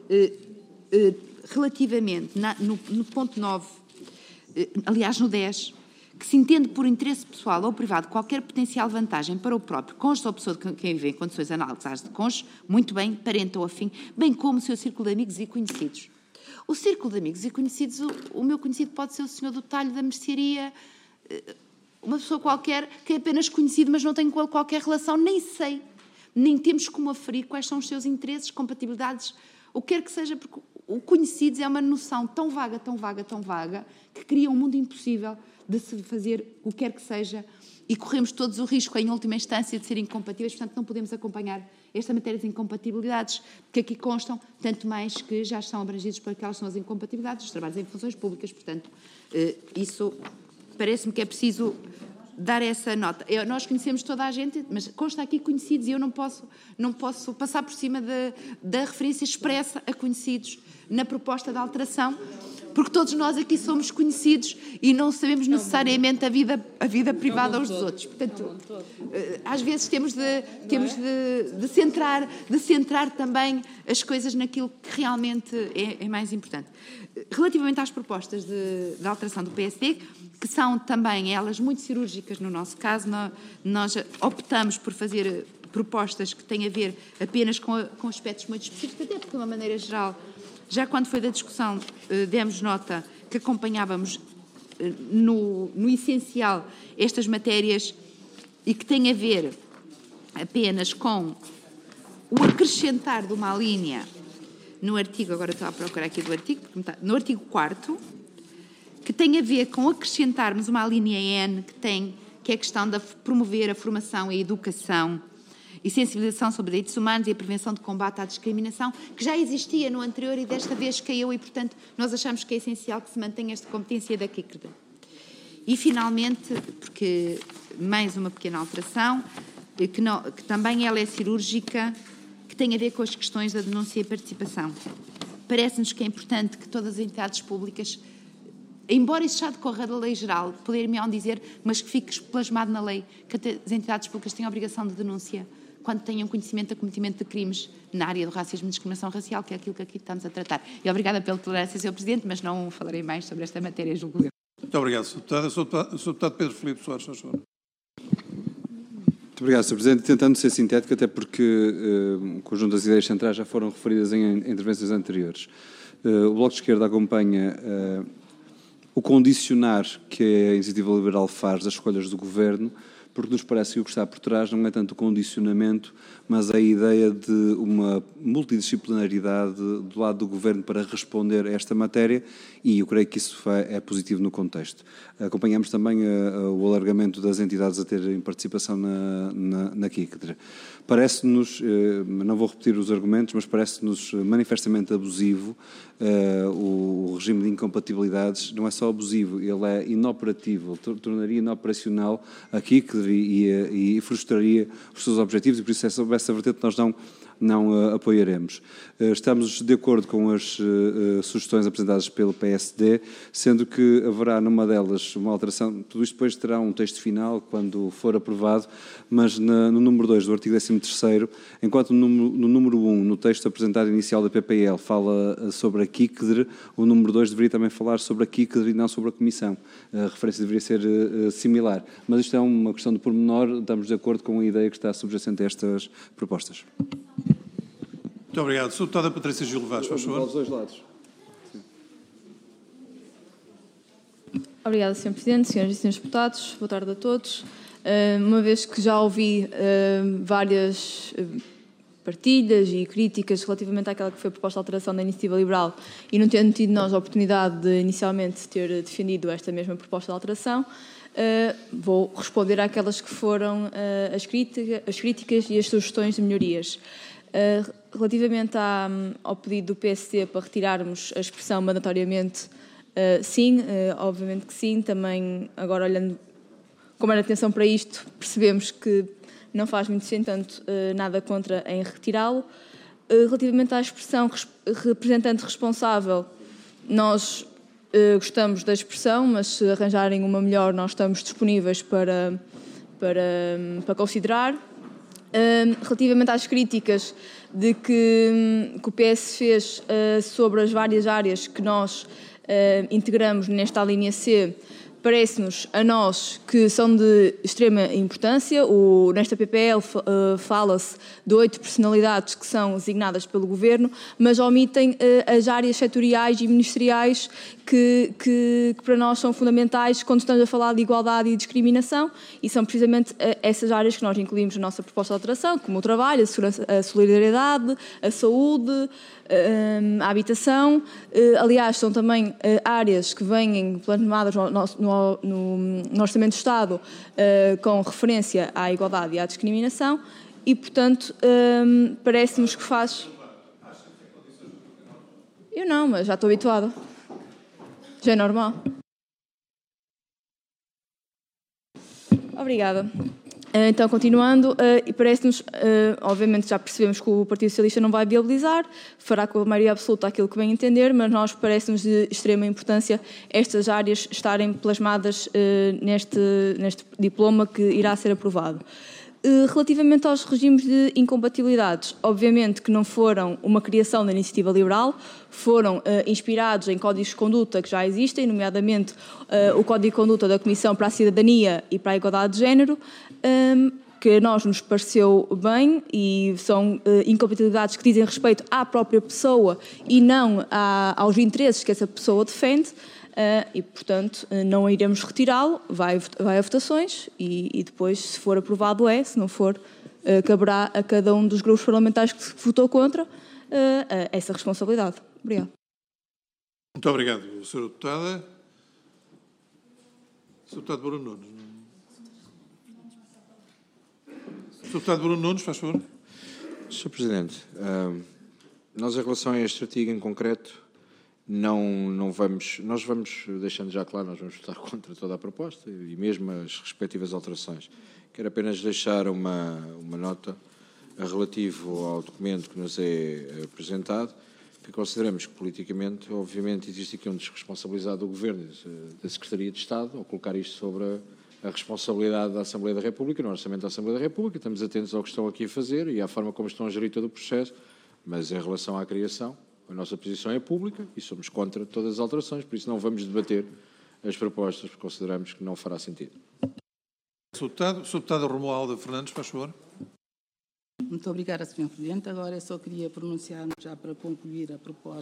relativamente no ponto 9, aliás no 10, que se entende por interesse pessoal ou privado qualquer potencial vantagem para o próprio cônjuge ou pessoa de quem vive em condições análogas de cônjuge, muito bem, parente ou afim, bem como o seu círculo de amigos e conhecidos. O círculo de amigos e conhecidos, o meu conhecido pode ser o senhor do talho da mercearia, uma pessoa qualquer que é apenas conhecido, mas não tem qualquer relação, nem sei, nem temos como aferir quais são os seus interesses, compatibilidades, o que quer que seja, porque o conhecidos é uma noção tão vaga, tão vaga, tão vaga, que cria um mundo impossível de se fazer o que quer que seja e corremos todos o risco, em última instância, de serem incompatíveis, portanto não podemos acompanhar esta matéria de incompatibilidades que aqui constam, tanto mais que já estão abrangidos por aquelas que são as incompatibilidades dos trabalhos em funções públicas, portanto, isso parece-me que é preciso dar essa nota. Nós conhecemos toda a gente, mas consta aqui conhecidos e eu não posso passar por cima da referência expressa a conhecidos na proposta de alteração, porque todos nós aqui somos conhecidos e não sabemos necessariamente a vida privada uns dos outros. Portanto, às vezes temos de centrar também as coisas naquilo que realmente é mais importante. Relativamente às propostas de alteração do PSD, que são também elas muito cirúrgicas no nosso caso, nós optamos por fazer propostas que têm a ver apenas com aspectos muito específicos, até porque, de uma maneira geral, já quando foi da discussão, demos nota que acompanhávamos no essencial estas matérias e que têm a ver apenas com o acrescentar de uma linha no artigo, agora estou a procurar aqui do artigo, no artigo 4º, que tem a ver com acrescentarmos uma linha N que é a questão de promover a formação e a educação e sensibilização sobre direitos humanos e a prevenção de combate à discriminação, que já existia no anterior e desta vez caiu e, portanto, nós achamos que é essencial que se mantenha esta competência da CICD. E, finalmente, porque mais uma pequena alteração, que também ela é cirúrgica, que tem a ver com as questões da denúncia e participação. Parece-nos que é importante que todas as entidades públicas, embora isso já decorra da lei geral, poder-me-ão dizer, mas que fique plasmado na lei, que as entidades públicas têm a obrigação de denúncia quando tenham conhecimento do cometimento de crimes na área do racismo e discriminação racial, que é aquilo que aqui estamos a tratar. E obrigada pela tolerância, Sr. Presidente, mas não falarei mais sobre esta matéria, julgo eu. Muito obrigado, Sr. Deputado. Sr. Deputado Pedro Filipe Soares, Sr. Muito obrigado, Sr. Presidente. Tentando ser sintético, até porque o conjunto das ideias centrais já foram referidas em intervenções anteriores. O Bloco de Esquerda acompanha o condicionar que a Iniciativa Liberal faz das escolhas do Governo, porque nos parece que o que está por trás não é tanto o condicionamento, mas a ideia de uma multidisciplinaridade do lado do Governo para responder a esta matéria, e eu creio que isso é positivo no contexto. Acompanhamos também o alargamento das entidades a terem participação na CICDR. Parece-nos, não vou repetir os argumentos, mas parece-nos manifestamente abusivo o regime de incompatibilidades. Não é só abusivo, ele é inoperativo, tornaria inoperacional a CICDR e frustraria os seus objetivos, e por isso essa vertente nós não apoiaremos. Estamos de acordo com as sugestões apresentadas pelo PSD, sendo que haverá numa delas uma alteração, tudo isto depois terá um texto final quando for aprovado, mas no número 2 do artigo 13º, enquanto no número 1, no texto apresentado inicial da PPL, fala sobre a CICDR, o número 2 deveria também falar sobre a CICDR e não sobre a Comissão. A referência deveria ser similar, mas isto é uma questão de pormenor, estamos de acordo com a ideia que está subjacente a estas propostas. Muito obrigado. Sr. Deputada Patrícia Gil Vaz, faz favor. Aos dois lados. Obrigada, Sr. Presidente, senhoras e senhores deputados. Boa tarde a todos. Uma vez que já ouvi várias partilhas e críticas relativamente àquela que foi a proposta de alteração da Iniciativa Liberal e não tendo tido nós a oportunidade de inicialmente ter defendido esta mesma proposta de alteração, vou responder àquelas que foram as críticas e as sugestões de melhorias. Relativamente ao pedido do PSD para retirarmos a expressão mandatoriamente, sim, obviamente que sim. Também, agora olhando com maior atenção para isto, percebemos que não faz muito sentido, tanto nada contra em retirá-lo. Relativamente à expressão representante responsável, nós gostamos da expressão, mas se arranjarem uma melhor, nós estamos disponíveis para considerar. Relativamente às críticas de que o PS fez sobre as várias áreas que nós integramos nesta alínea C, parece-nos a nós que são de extrema importância. Nesta PPL fala-se de 8 personalidades que são designadas pelo Governo, mas omitem as áreas setoriais e ministeriais que para nós são fundamentais quando estamos a falar de igualdade e discriminação, e são precisamente essas áreas que nós incluímos na nossa proposta de alteração, como o trabalho, a segurança, a solidariedade, a saúde, a habitação. Aliás, são também áreas que vêm plasmadas no Orçamento de Estado com referência à igualdade e à discriminação, e, portanto, parece-nos que faz... Eu não, mas já estou habituada. Já é normal. Obrigada. Então, continuando, e parece-nos, obviamente já percebemos que o Partido Socialista não vai viabilizar, fará com a maioria absoluta aquilo que bem entender, mas nós parece-nos de extrema importância estas áreas estarem plasmadas neste diploma que irá ser aprovado. Relativamente aos regimes de incompatibilidades, obviamente que não foram uma criação da Iniciativa Liberal, foram inspirados em códigos de conduta que já existem, nomeadamente o Código de Conduta da Comissão para a Cidadania e para a Igualdade de Género, que a nós nos pareceu bem, e são incompatibilidades que dizem respeito à própria pessoa e não aos interesses que essa pessoa defende. E, portanto, não iremos retirá-lo, vai a votações e depois, se for aprovado, se não for, caberá a cada um dos grupos parlamentares que votou contra essa responsabilidade. Obrigada. Muito obrigado, Sra. Deputada. Sr. Deputado Bruno Nunes. Sr. Deputado Bruno Nunes, faz favor. Sr. Presidente, nós, em relação a este artigo em concreto, nós vamos, deixando já claro, nós vamos votar contra toda a proposta e mesmo as respectivas alterações. Quero apenas deixar uma nota relativo ao documento que nos é apresentado, que consideramos que politicamente, obviamente, existe aqui um desresponsabilizado do Governo, da Secretaria de Estado, ao colocar isto sobre a responsabilidade da Assembleia da República, no Orçamento da Assembleia da República. Estamos atentos ao que estão aqui a fazer e à forma como estão a gerir todo o processo, mas em relação à criação, a nossa posição é pública e somos contra todas as alterações, por isso não vamos debater as propostas, porque consideramos que não fará sentido. Sr. Deputado Romualdo Fernandes, faz favor. Muito obrigada, Sr. Presidente. Agora eu só queria pronunciar-me já para concluir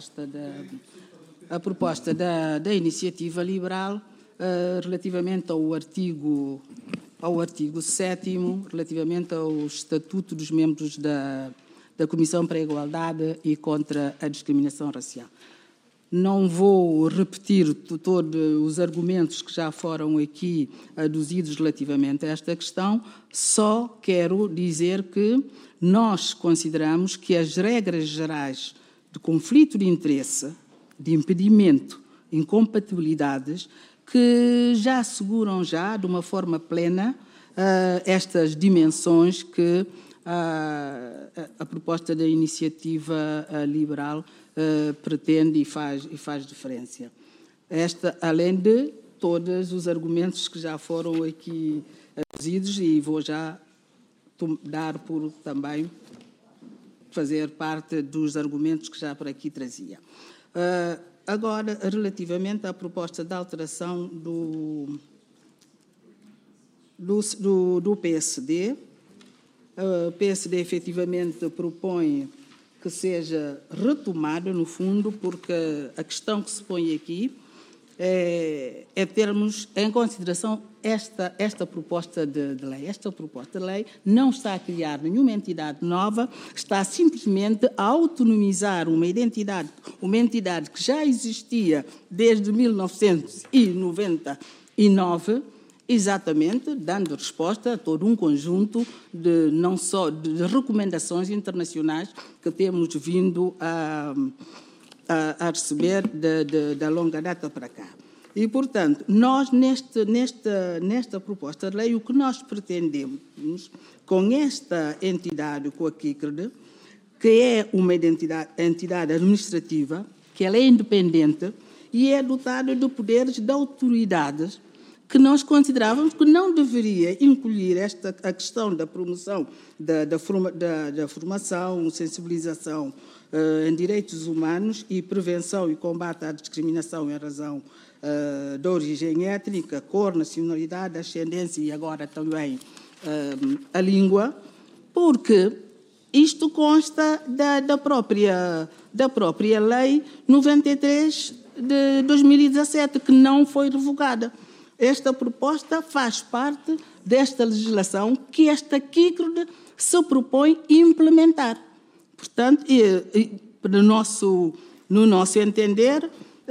a proposta da Iniciativa Liberal relativamente ao artigo ao artigo 7º, relativamente ao Estatuto dos Membros da Comissão para a Igualdade e contra a Discriminação Racial. Não vou repetir todos os argumentos que já foram aqui aduzidos relativamente a esta questão, só quero dizer que nós consideramos que as regras gerais de conflito de interesse, de impedimento, incompatibilidades, que já asseguram já de uma forma plena estas dimensões que a proposta da iniciativa liberal pretende e faz diferença. Esta, além de todos os argumentos que já foram aqui aduzidos, e vou já dar por também fazer parte dos argumentos que já por aqui trazia. Agora, relativamente à proposta de alteração do PSD, o PSD efetivamente propõe que seja retomada, no fundo, porque a questão que se põe aqui é termos em consideração esta proposta de lei. Esta proposta de lei não está a criar nenhuma entidade nova, está simplesmente a autonomizar uma entidade que já existia desde 1999, exatamente dando resposta a todo um conjunto de não só de recomendações internacionais que temos vindo a receber da longa data para cá. E, portanto, nós, nesta proposta de lei, o que nós pretendemos com esta entidade, com a CICRD, que é uma entidade administrativa, que ela é independente e é dotada de poderes de autoridades, que nós considerávamos que não deveria incluir a questão da promoção da formação, sensibilização em direitos humanos e prevenção e combate à discriminação em razão da origem étnica, cor, nacionalidade, ascendência e agora também a língua, porque isto consta da própria Lei 93 de 2017, que não foi revogada. Esta proposta faz parte desta legislação que esta CICRD se propõe implementar. Portanto, no nosso entender,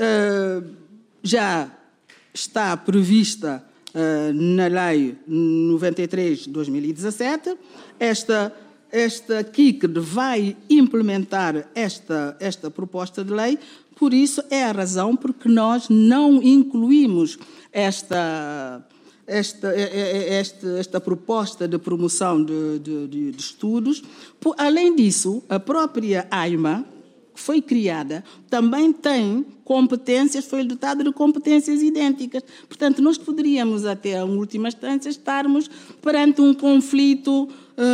já está prevista na Lei 93 de 2017, esta CICRD vai implementar esta proposta de lei, por isso é a razão porque nós não incluímos esta proposta de promoção de estudos. Além disso, a própria AIMA, que foi criada, também tem competências, foi dotada de competências idênticas. Portanto, nós poderíamos, até a última instância, estarmos perante um conflito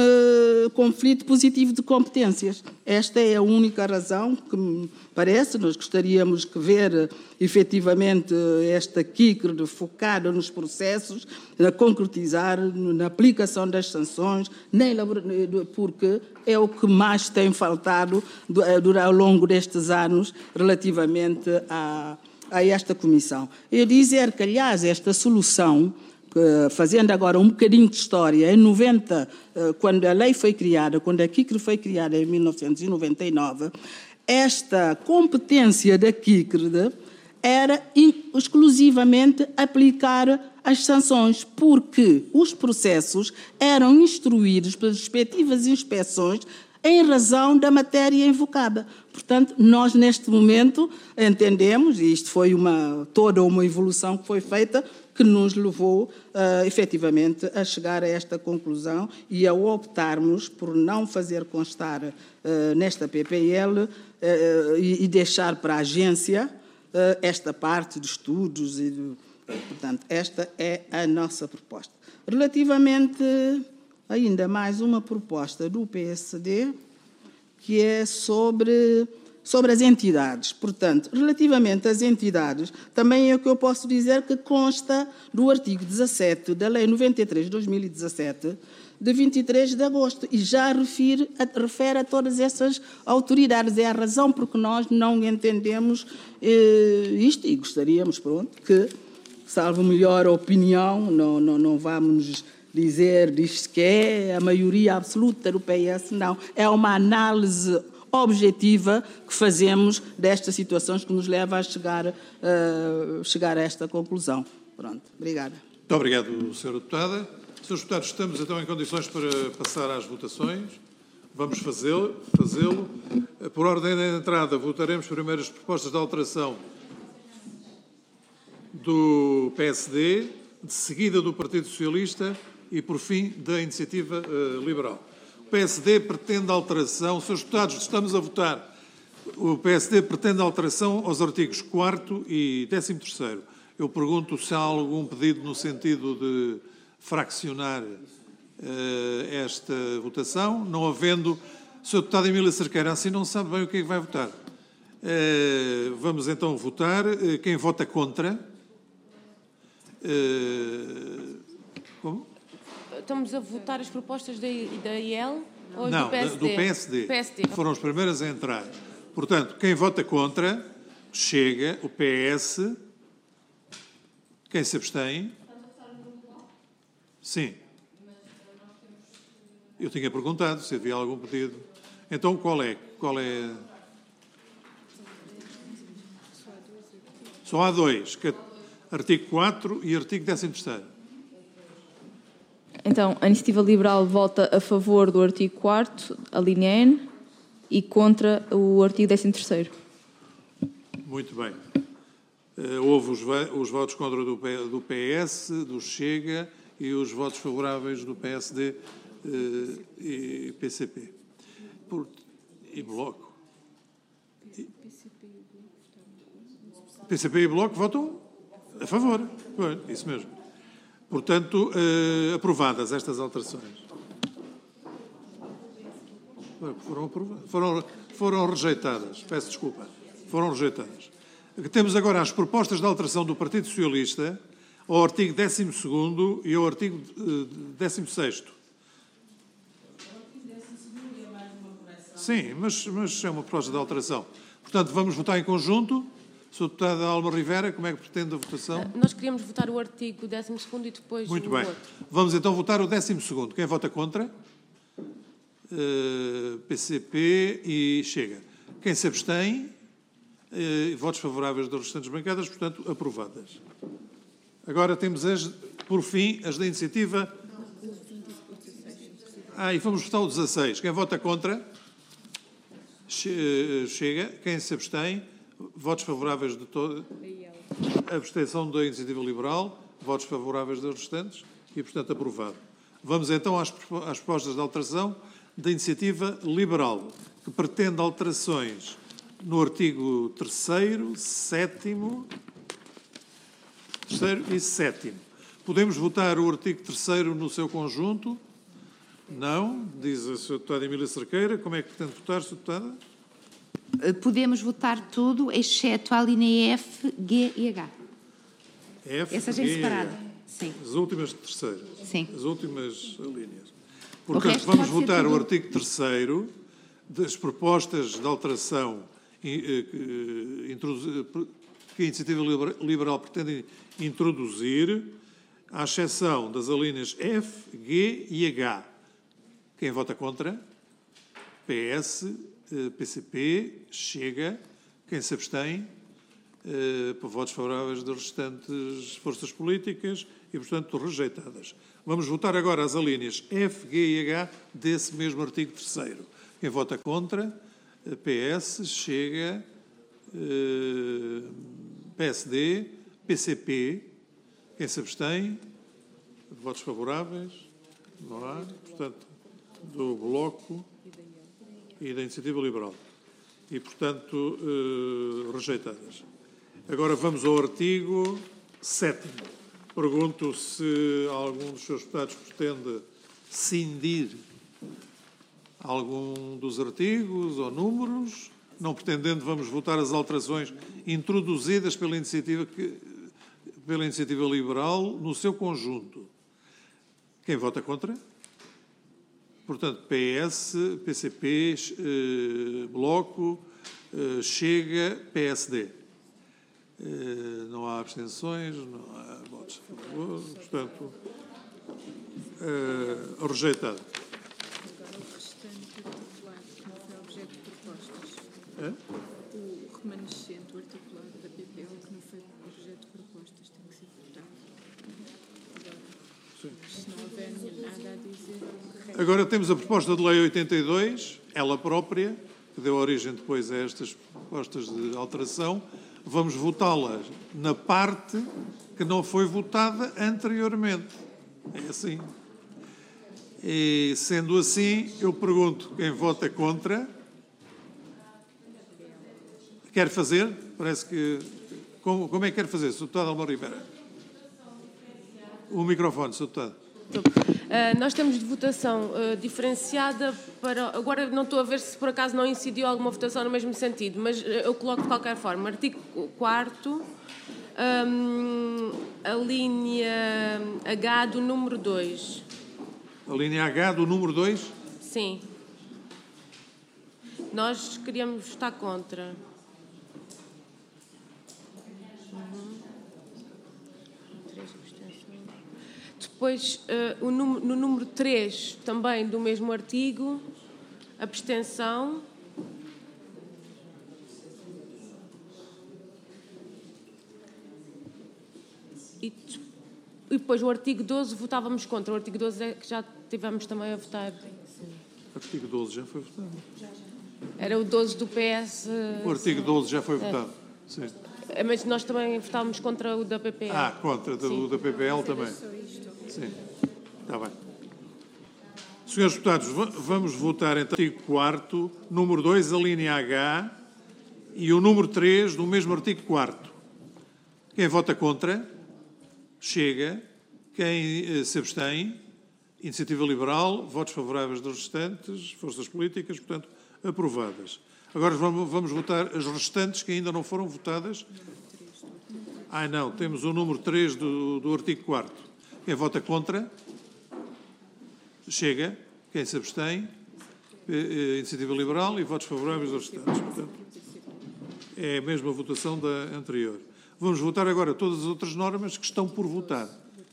positivo de competências. Esta é a única razão que me parece. Nós gostaríamos de ver, efetivamente, esta CICRD focada nos processos, a concretizar na aplicação das sanções, porque é o que mais tem faltado ao longo destes anos relativamente a esta comissão. Eu dizer que, aliás, esta solução, fazendo agora um bocadinho de história, em 90, quando a lei foi criada, quando a CICRD foi criada em 1999, esta competência da CICRD era exclusivamente aplicar as sanções, porque os processos eram instruídos pelas respectivas inspeções em razão da matéria invocada. Portanto, nós neste momento entendemos, e isto foi toda uma evolução que foi feita, que nos levou efetivamente a chegar a esta conclusão e a optarmos por não fazer constar nesta PPL e deixar para a agência esta parte de estudos. Portanto, esta é a nossa proposta. Relativamente ainda mais uma proposta do PSD, que é sobre as entidades. Portanto, relativamente às entidades, também é o que eu posso dizer que consta do artigo 17 da Lei 93 de 2017, de 23 de agosto, e já refere a todas essas autoridades. É a razão porque nós não entendemos isto e gostaríamos, que, salvo melhor opinião, não vamos diz que é a maioria absoluta do PS, não. É uma análise objetiva que fazemos destas situações que nos leva a chegar a esta conclusão. Pronto, obrigada. Muito obrigado, Sra. Deputada. Srs. Deputados, estamos então em condições para passar às votações. Vamos fazê-lo. Por ordem de entrada, votaremos primeiro as propostas de alteração do PSD, de seguida do Partido Socialista e, por fim, da Iniciativa Liberal. O PSD pretende alteração, Srs. Deputados, estamos a votar. O PSD pretende alteração aos artigos 4º e 13º. Eu pergunto se há algum pedido no sentido de fraccionar esta votação. Não havendo, Sr. Deputado Emília Cerqueira, assim não sabe bem o que é que vai votar. Vamos então votar. Quem vota contra? Como? Estamos a votar as propostas da IEL ou não, do PSD? Do PSD. PSD. Foram as primeiras a entrar. Portanto, quem vota contra, Chega, o PS. Quem se abstém? Sim. Eu tinha perguntado se havia algum pedido. Então, qual é? Só há dois. Artigo 4 e artigo 13º. Então, a Iniciativa Liberal vota a favor do artigo 4º, a linha N, e contra o artigo 13º. Muito bem. Houve os votos contra do PS, do Chega e os votos favoráveis do PSD e PCP. E Bloco. PCP e Bloco votam a favor. Isso mesmo. Portanto, aprovadas estas alterações. Foram rejeitadas. Peço desculpa. Foram rejeitadas. Temos agora as propostas de alteração do Partido Socialista ao artigo 12º e ao artigo 16º. Sim, mas é uma proposta de alteração. Portanto, vamos votar em conjunto. Sra. Deputada Alma Rivera, como é que pretende a votação? Nós queríamos votar o artigo 12º e depois Muito o bem. outro. Vamos então votar o 12º. Quem vota contra? PCP e Chega. Quem se abstém? Votos favoráveis das restantes bancadas, portanto, aprovadas. Agora temos, por fim, as da iniciativa... E vamos votar o 16. Quem vota contra? Chega. Quem se abstém? Votos favoráveis de toda... Abstenção da iniciativa liberal. Votos favoráveis das restantes. E, portanto, aprovado. Vamos então às propostas de alteração da iniciativa liberal, que pretende alterações no artigo 3º, 7º e 7º. Podemos votar o artigo 3º no seu conjunto? Não. Diz a Sra. Deputada Emília Cerqueira. Como é que pretende votar, Sra. Deputada? Podemos votar tudo, exceto a linha F, G e H. Essa já é separada. Sim. As últimas terceiras. Sim. As últimas linhas. Portanto, vamos votar o artigo 3º das propostas de alteração que a Iniciativa Liberal pretende introduzir, à exceção das alíneas F, G e H. Quem vota contra? PS, PCP, Chega. Quem se abstém? Por votos favoráveis das restantes forças políticas e, portanto, rejeitadas. Vamos votar agora as alíneas F, G e H desse mesmo artigo 3º. Quem vota contra? PS, Chega, PSD, PCP. Quem se abstém? Votos favoráveis? Não há. Portanto, do Bloco e da Iniciativa Liberal. E, portanto, rejeitadas. Agora vamos ao artigo 7º. Pergunto se algum dos seus deputados pretende cindir algum dos artigos ou números. Não pretendendo, vamos votar as alterações introduzidas pela iniciativa liberal no seu conjunto. Quem vota contra? Portanto, PS, PCP, Bloco, Chega, PSD. Não há abstenções, não há votos a favor. Portanto, rejeitado. O restante articulado que não foi objeto de propostas. É? O remanescente, o articulado da PPL que não foi objeto de propostas, tem que ser votado. Agora, se não houver nada a dizer... Agora temos a proposta de lei 82, ela própria, que deu origem depois a estas propostas de alteração. Vamos votá-las na parte que não foi votada anteriormente. É assim. E, sendo assim, eu pergunto quem vota contra. Quer fazer? Parece que... Como é que quer fazer, Sr. Deputado Almar Ribeira? O microfone, Sr. Deputado. Nós temos de votação diferenciada para... Agora não estou a ver se por acaso não incidiu alguma votação no mesmo sentido, mas eu coloco de qualquer forma. Artigo 4º, a linha H do número 2. A linha H do número 2? Sim. Nós queríamos votar contra. Depois, no número 3, também do mesmo artigo, abstenção. E depois o artigo 12 votávamos contra. O artigo 12 é que já tivemos também a votar. O artigo 12 já foi votado. Era o 12 do PS. O artigo 12 já foi votado. Sim. Mas nós também votávamos contra o da PPL. Contra o da PPL também. Sim, está bem. Senhores deputados, vamos votar entre o artigo 4º, número 2, a linha H, e o número 3 do mesmo artigo 4º. Quem vota contra? Chega. Quem se abstém? Iniciativa Liberal. Votos favoráveis das restantes forças políticas, portanto, aprovadas. Agora vamos votar as restantes que ainda não foram votadas. Não, temos o número 3 do artigo 4º. Quem vota contra? Chega. Quem se abstém? Iniciativa Liberal e votos favoráveis dos restantes. Portanto, é a mesma votação da anterior. Vamos votar agora todas as outras normas que estão por votar.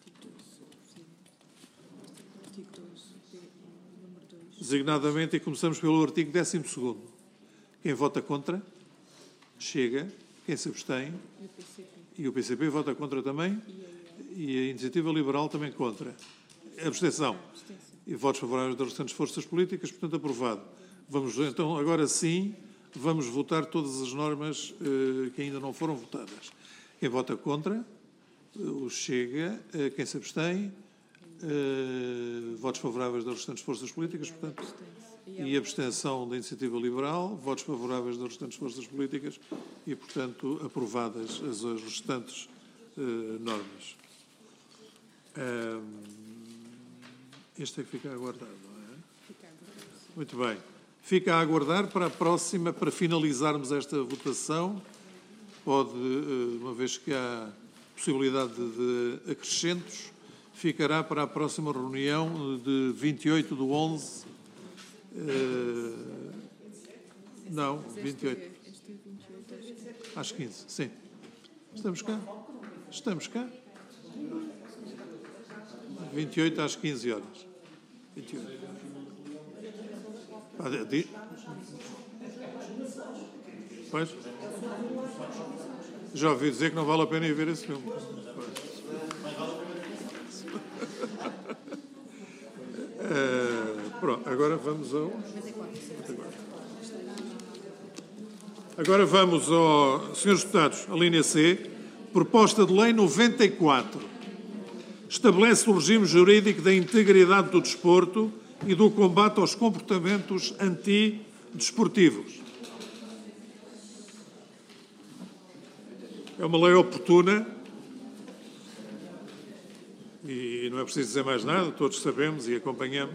Designadamente, e começamos pelo artigo 12º. Quem vota contra? Chega. Quem se abstém? E o PCP vota contra também. E a Iniciativa Liberal também contra. Abstenção. E votos favoráveis das restantes forças políticas, portanto, aprovado. Vamos, então, agora sim, vamos votar todas as normas que ainda não foram votadas. Quem vota contra? O Chega. Quem se abstém? Votos favoráveis das restantes forças políticas, portanto, e abstenção da Iniciativa Liberal, votos favoráveis das restantes forças políticas e, portanto, aprovadas as restantes normas. Este é que fica a aguardar, não é? Muito bem. Fica a aguardar para a próxima, para finalizarmos esta votação. Pode, uma vez que há possibilidade de acrescentos, ficará para a próxima reunião de 28/11. Não, 28. Às 15, sim. Estamos cá? Estamos cá? 28 às 15 horas. 28. Pois? Já ouvi dizer que não vale a pena ir ver esse filme. Pronto, agora vamos ao... Agora vamos ao... Senhores deputados, a linha C, proposta de lei 94. Estabelece o regime jurídico da integridade do desporto e do combate aos comportamentos antidesportivos. É uma lei oportuna e não é preciso dizer mais nada, todos sabemos e acompanhamos.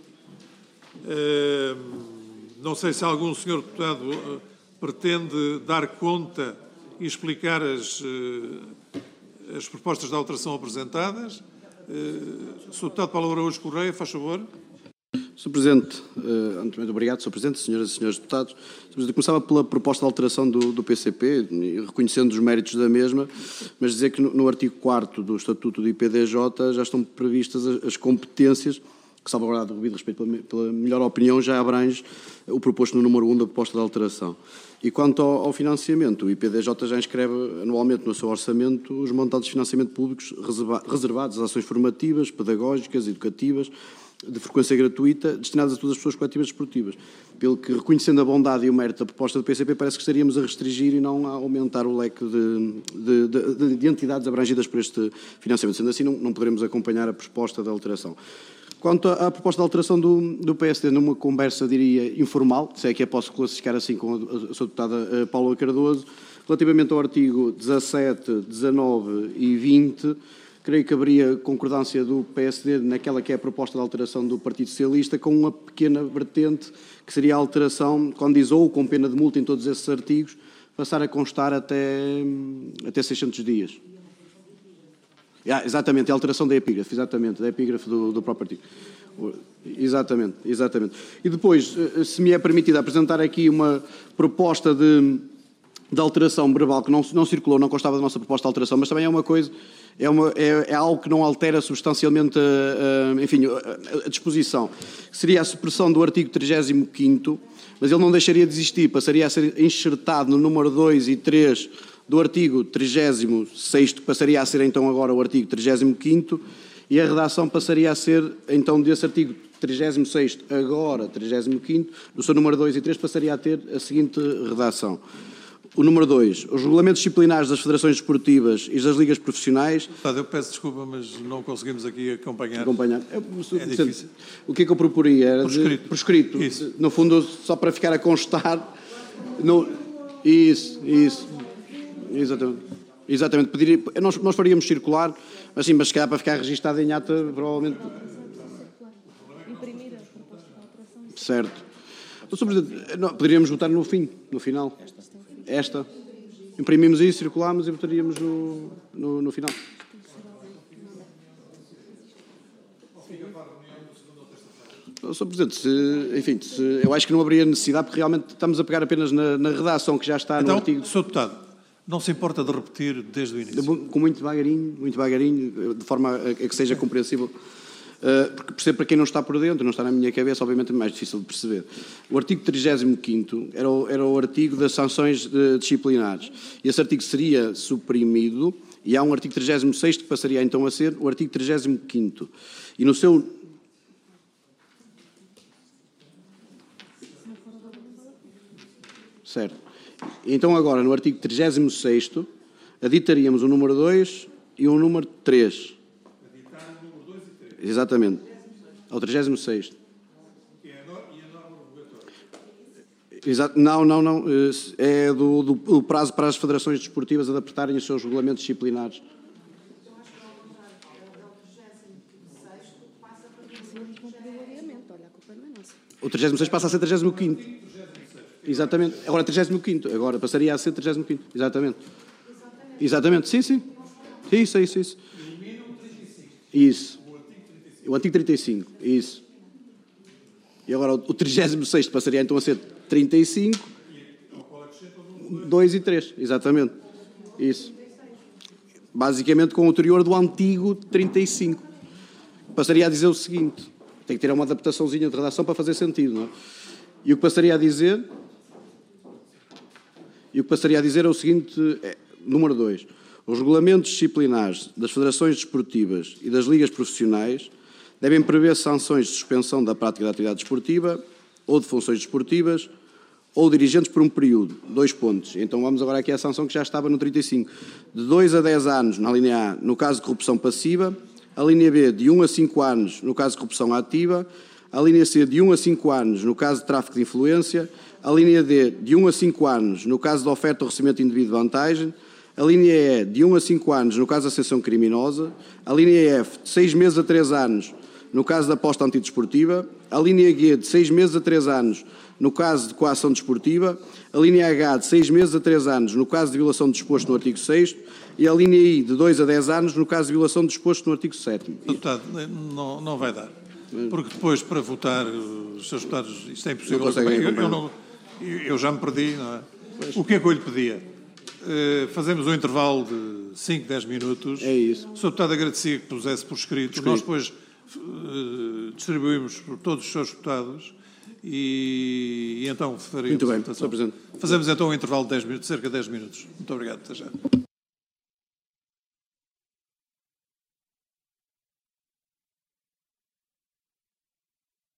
Não sei se algum senhor deputado pretende dar conta e explicar as propostas de alteração apresentadas. Sr. Deputado Paulo Araújo Correia, faz favor. Sr. Sr. Presidente, muito obrigado, Sr. Presidente, senhoras e senhores deputados. Sr. Presidente, começava pela proposta de alteração do PCP, reconhecendo os méritos da mesma, mas dizer que no artigo 4º do Estatuto do IPDJ já estão previstas as competências que, salvaguardado o devido respeito pela melhor opinião, já abrange o proposto no número 1 da proposta de alteração. E quanto ao financiamento, o IPDJ já inscreve anualmente no seu orçamento os montados de financiamento públicos reservados às ações formativas, pedagógicas, educativas, de frequência gratuita, destinadas a todas as pessoas coletivas desportivas. Pelo que, reconhecendo a bondade e o mérito da proposta do PCP, parece que estaríamos a restringir e não a aumentar o leque de entidades abrangidas por este financiamento. Sendo assim, não poderemos acompanhar a proposta de alteração. Quanto à proposta de alteração do PSD, numa conversa, diria, informal, se é que a posso classificar assim com a sua deputada Paula Cardoso, relativamente ao artigo 17, 19 e 20, creio que haveria concordância do PSD naquela que é a proposta de alteração do Partido Socialista, com uma pequena vertente, que seria a alteração, quando diz ou com pena de multa em todos esses artigos, passar a constar até 600 dias. Exatamente, a alteração da epígrafe, exatamente, da epígrafe do próprio artigo. Exatamente. E depois, se me é permitido apresentar aqui uma proposta de alteração verbal que não circulou, não constava da nossa proposta de alteração, mas também é uma coisa, é algo que não altera substancialmente a disposição. Seria a supressão do artigo 35º, mas ele não deixaria de existir, passaria a ser enxertado no número 2 e 3 do artigo 36º, passaria a ser então agora o artigo 35º, e a redação passaria a ser então desse artigo 36º, agora 35º, no seu número 2 e 3 passaria a ter a seguinte redação. O número 2, os regulamentos disciplinares das federações desportivas e das ligas profissionais... Eu peço desculpa, mas não conseguimos aqui acompanhar. É difícil. O que é que eu proporia? Era por escrito. Isso. No fundo, só para ficar a constar... Isso. Exatamente. Nós faríamos circular, mas se calhar para ficar registado em ata, provavelmente... Imprimir a proposta de alteração. Certo. Sr. Presidente, poderíamos votar no final. Esta. Imprimimos isso, circulámos e votaríamos no final. Sr. Presidente, eu acho que não haveria necessidade, porque realmente estamos a pegar apenas na redação que já está no artigo... Então, Sr. Deputado, não se importa de repetir desde o início? Com muito devagarinho, de forma a que seja compreensível. Porque percebo para quem não está por dentro, não está na minha cabeça, obviamente é mais difícil de perceber. O artigo 35º era o artigo das sanções disciplinares. Esse artigo seria suprimido e há um artigo 36º que passaria então a ser o artigo 35º. E no seu... Certo. Então agora, no artigo 36º, aditaríamos o número 2 e o número 3. Exatamente. Ao 36º. Não. É do prazo para as federações desportivas adaptarem os seus regulamentos disciplinares. O 36º passa a ser 35º. Exatamente. Agora 35º. Agora passaria a ser 35º. Exatamente. Sim. Isso. O artigo 35, isso. E agora o 36º passaria então a ser 35, 2 e 3, exatamente. Isso. Basicamente com o teor do antigo 35. Passaria a dizer o seguinte, tem que ter uma adaptaçãozinha de redação para fazer sentido, não é? E o que passaria a dizer é o seguinte, número 2. Os regulamentos disciplinares das federações desportivas e das ligas profissionais devem prever sanções de suspensão da prática da atividade desportiva ou de funções desportivas ou dirigentes por um período. 2 pontos. Então vamos agora aqui à sanção que já estava no 35. De 2 a 10 anos na linha A, no caso de corrupção passiva. A linha B, de 1 a 5 anos no caso de corrupção ativa. A linha C, de 1 a 5 anos no caso de tráfico de influência. A linha D, de 1 a 5 anos no caso de oferta ou recebimento indevido de vantagem. A linha E, de 1 a 5 anos no caso de associação criminosa. A linha F, de 6 meses a 3 anos no caso de aposta antidesportiva. A linha G, de 6 meses a 3 anos no caso de coação desportiva. A linha H, de 6 meses a 3 anos no caso de violação do disposto no artigo 6º. E a linha I, de 2 a 10 anos no caso de violação do disposto no artigo 7º. Deputado, não vai dar. porque depois, para votar, os seus deputados, isto é impossível. Não conseguem acompanhar. Eu já me perdi, não é? O que é que eu lhe pedia? Fazemos um intervalo de 5, 10 minutos. É isso. O Sr. Deputado agradecia que pusesse por escrito. Nós depois distribuímos por todos os seus deputados e então faríamos. Muito bem, Sr. Presidente. Fazemos então um intervalo de 10 minutos, cerca de 10 minutos. Muito obrigado, até já.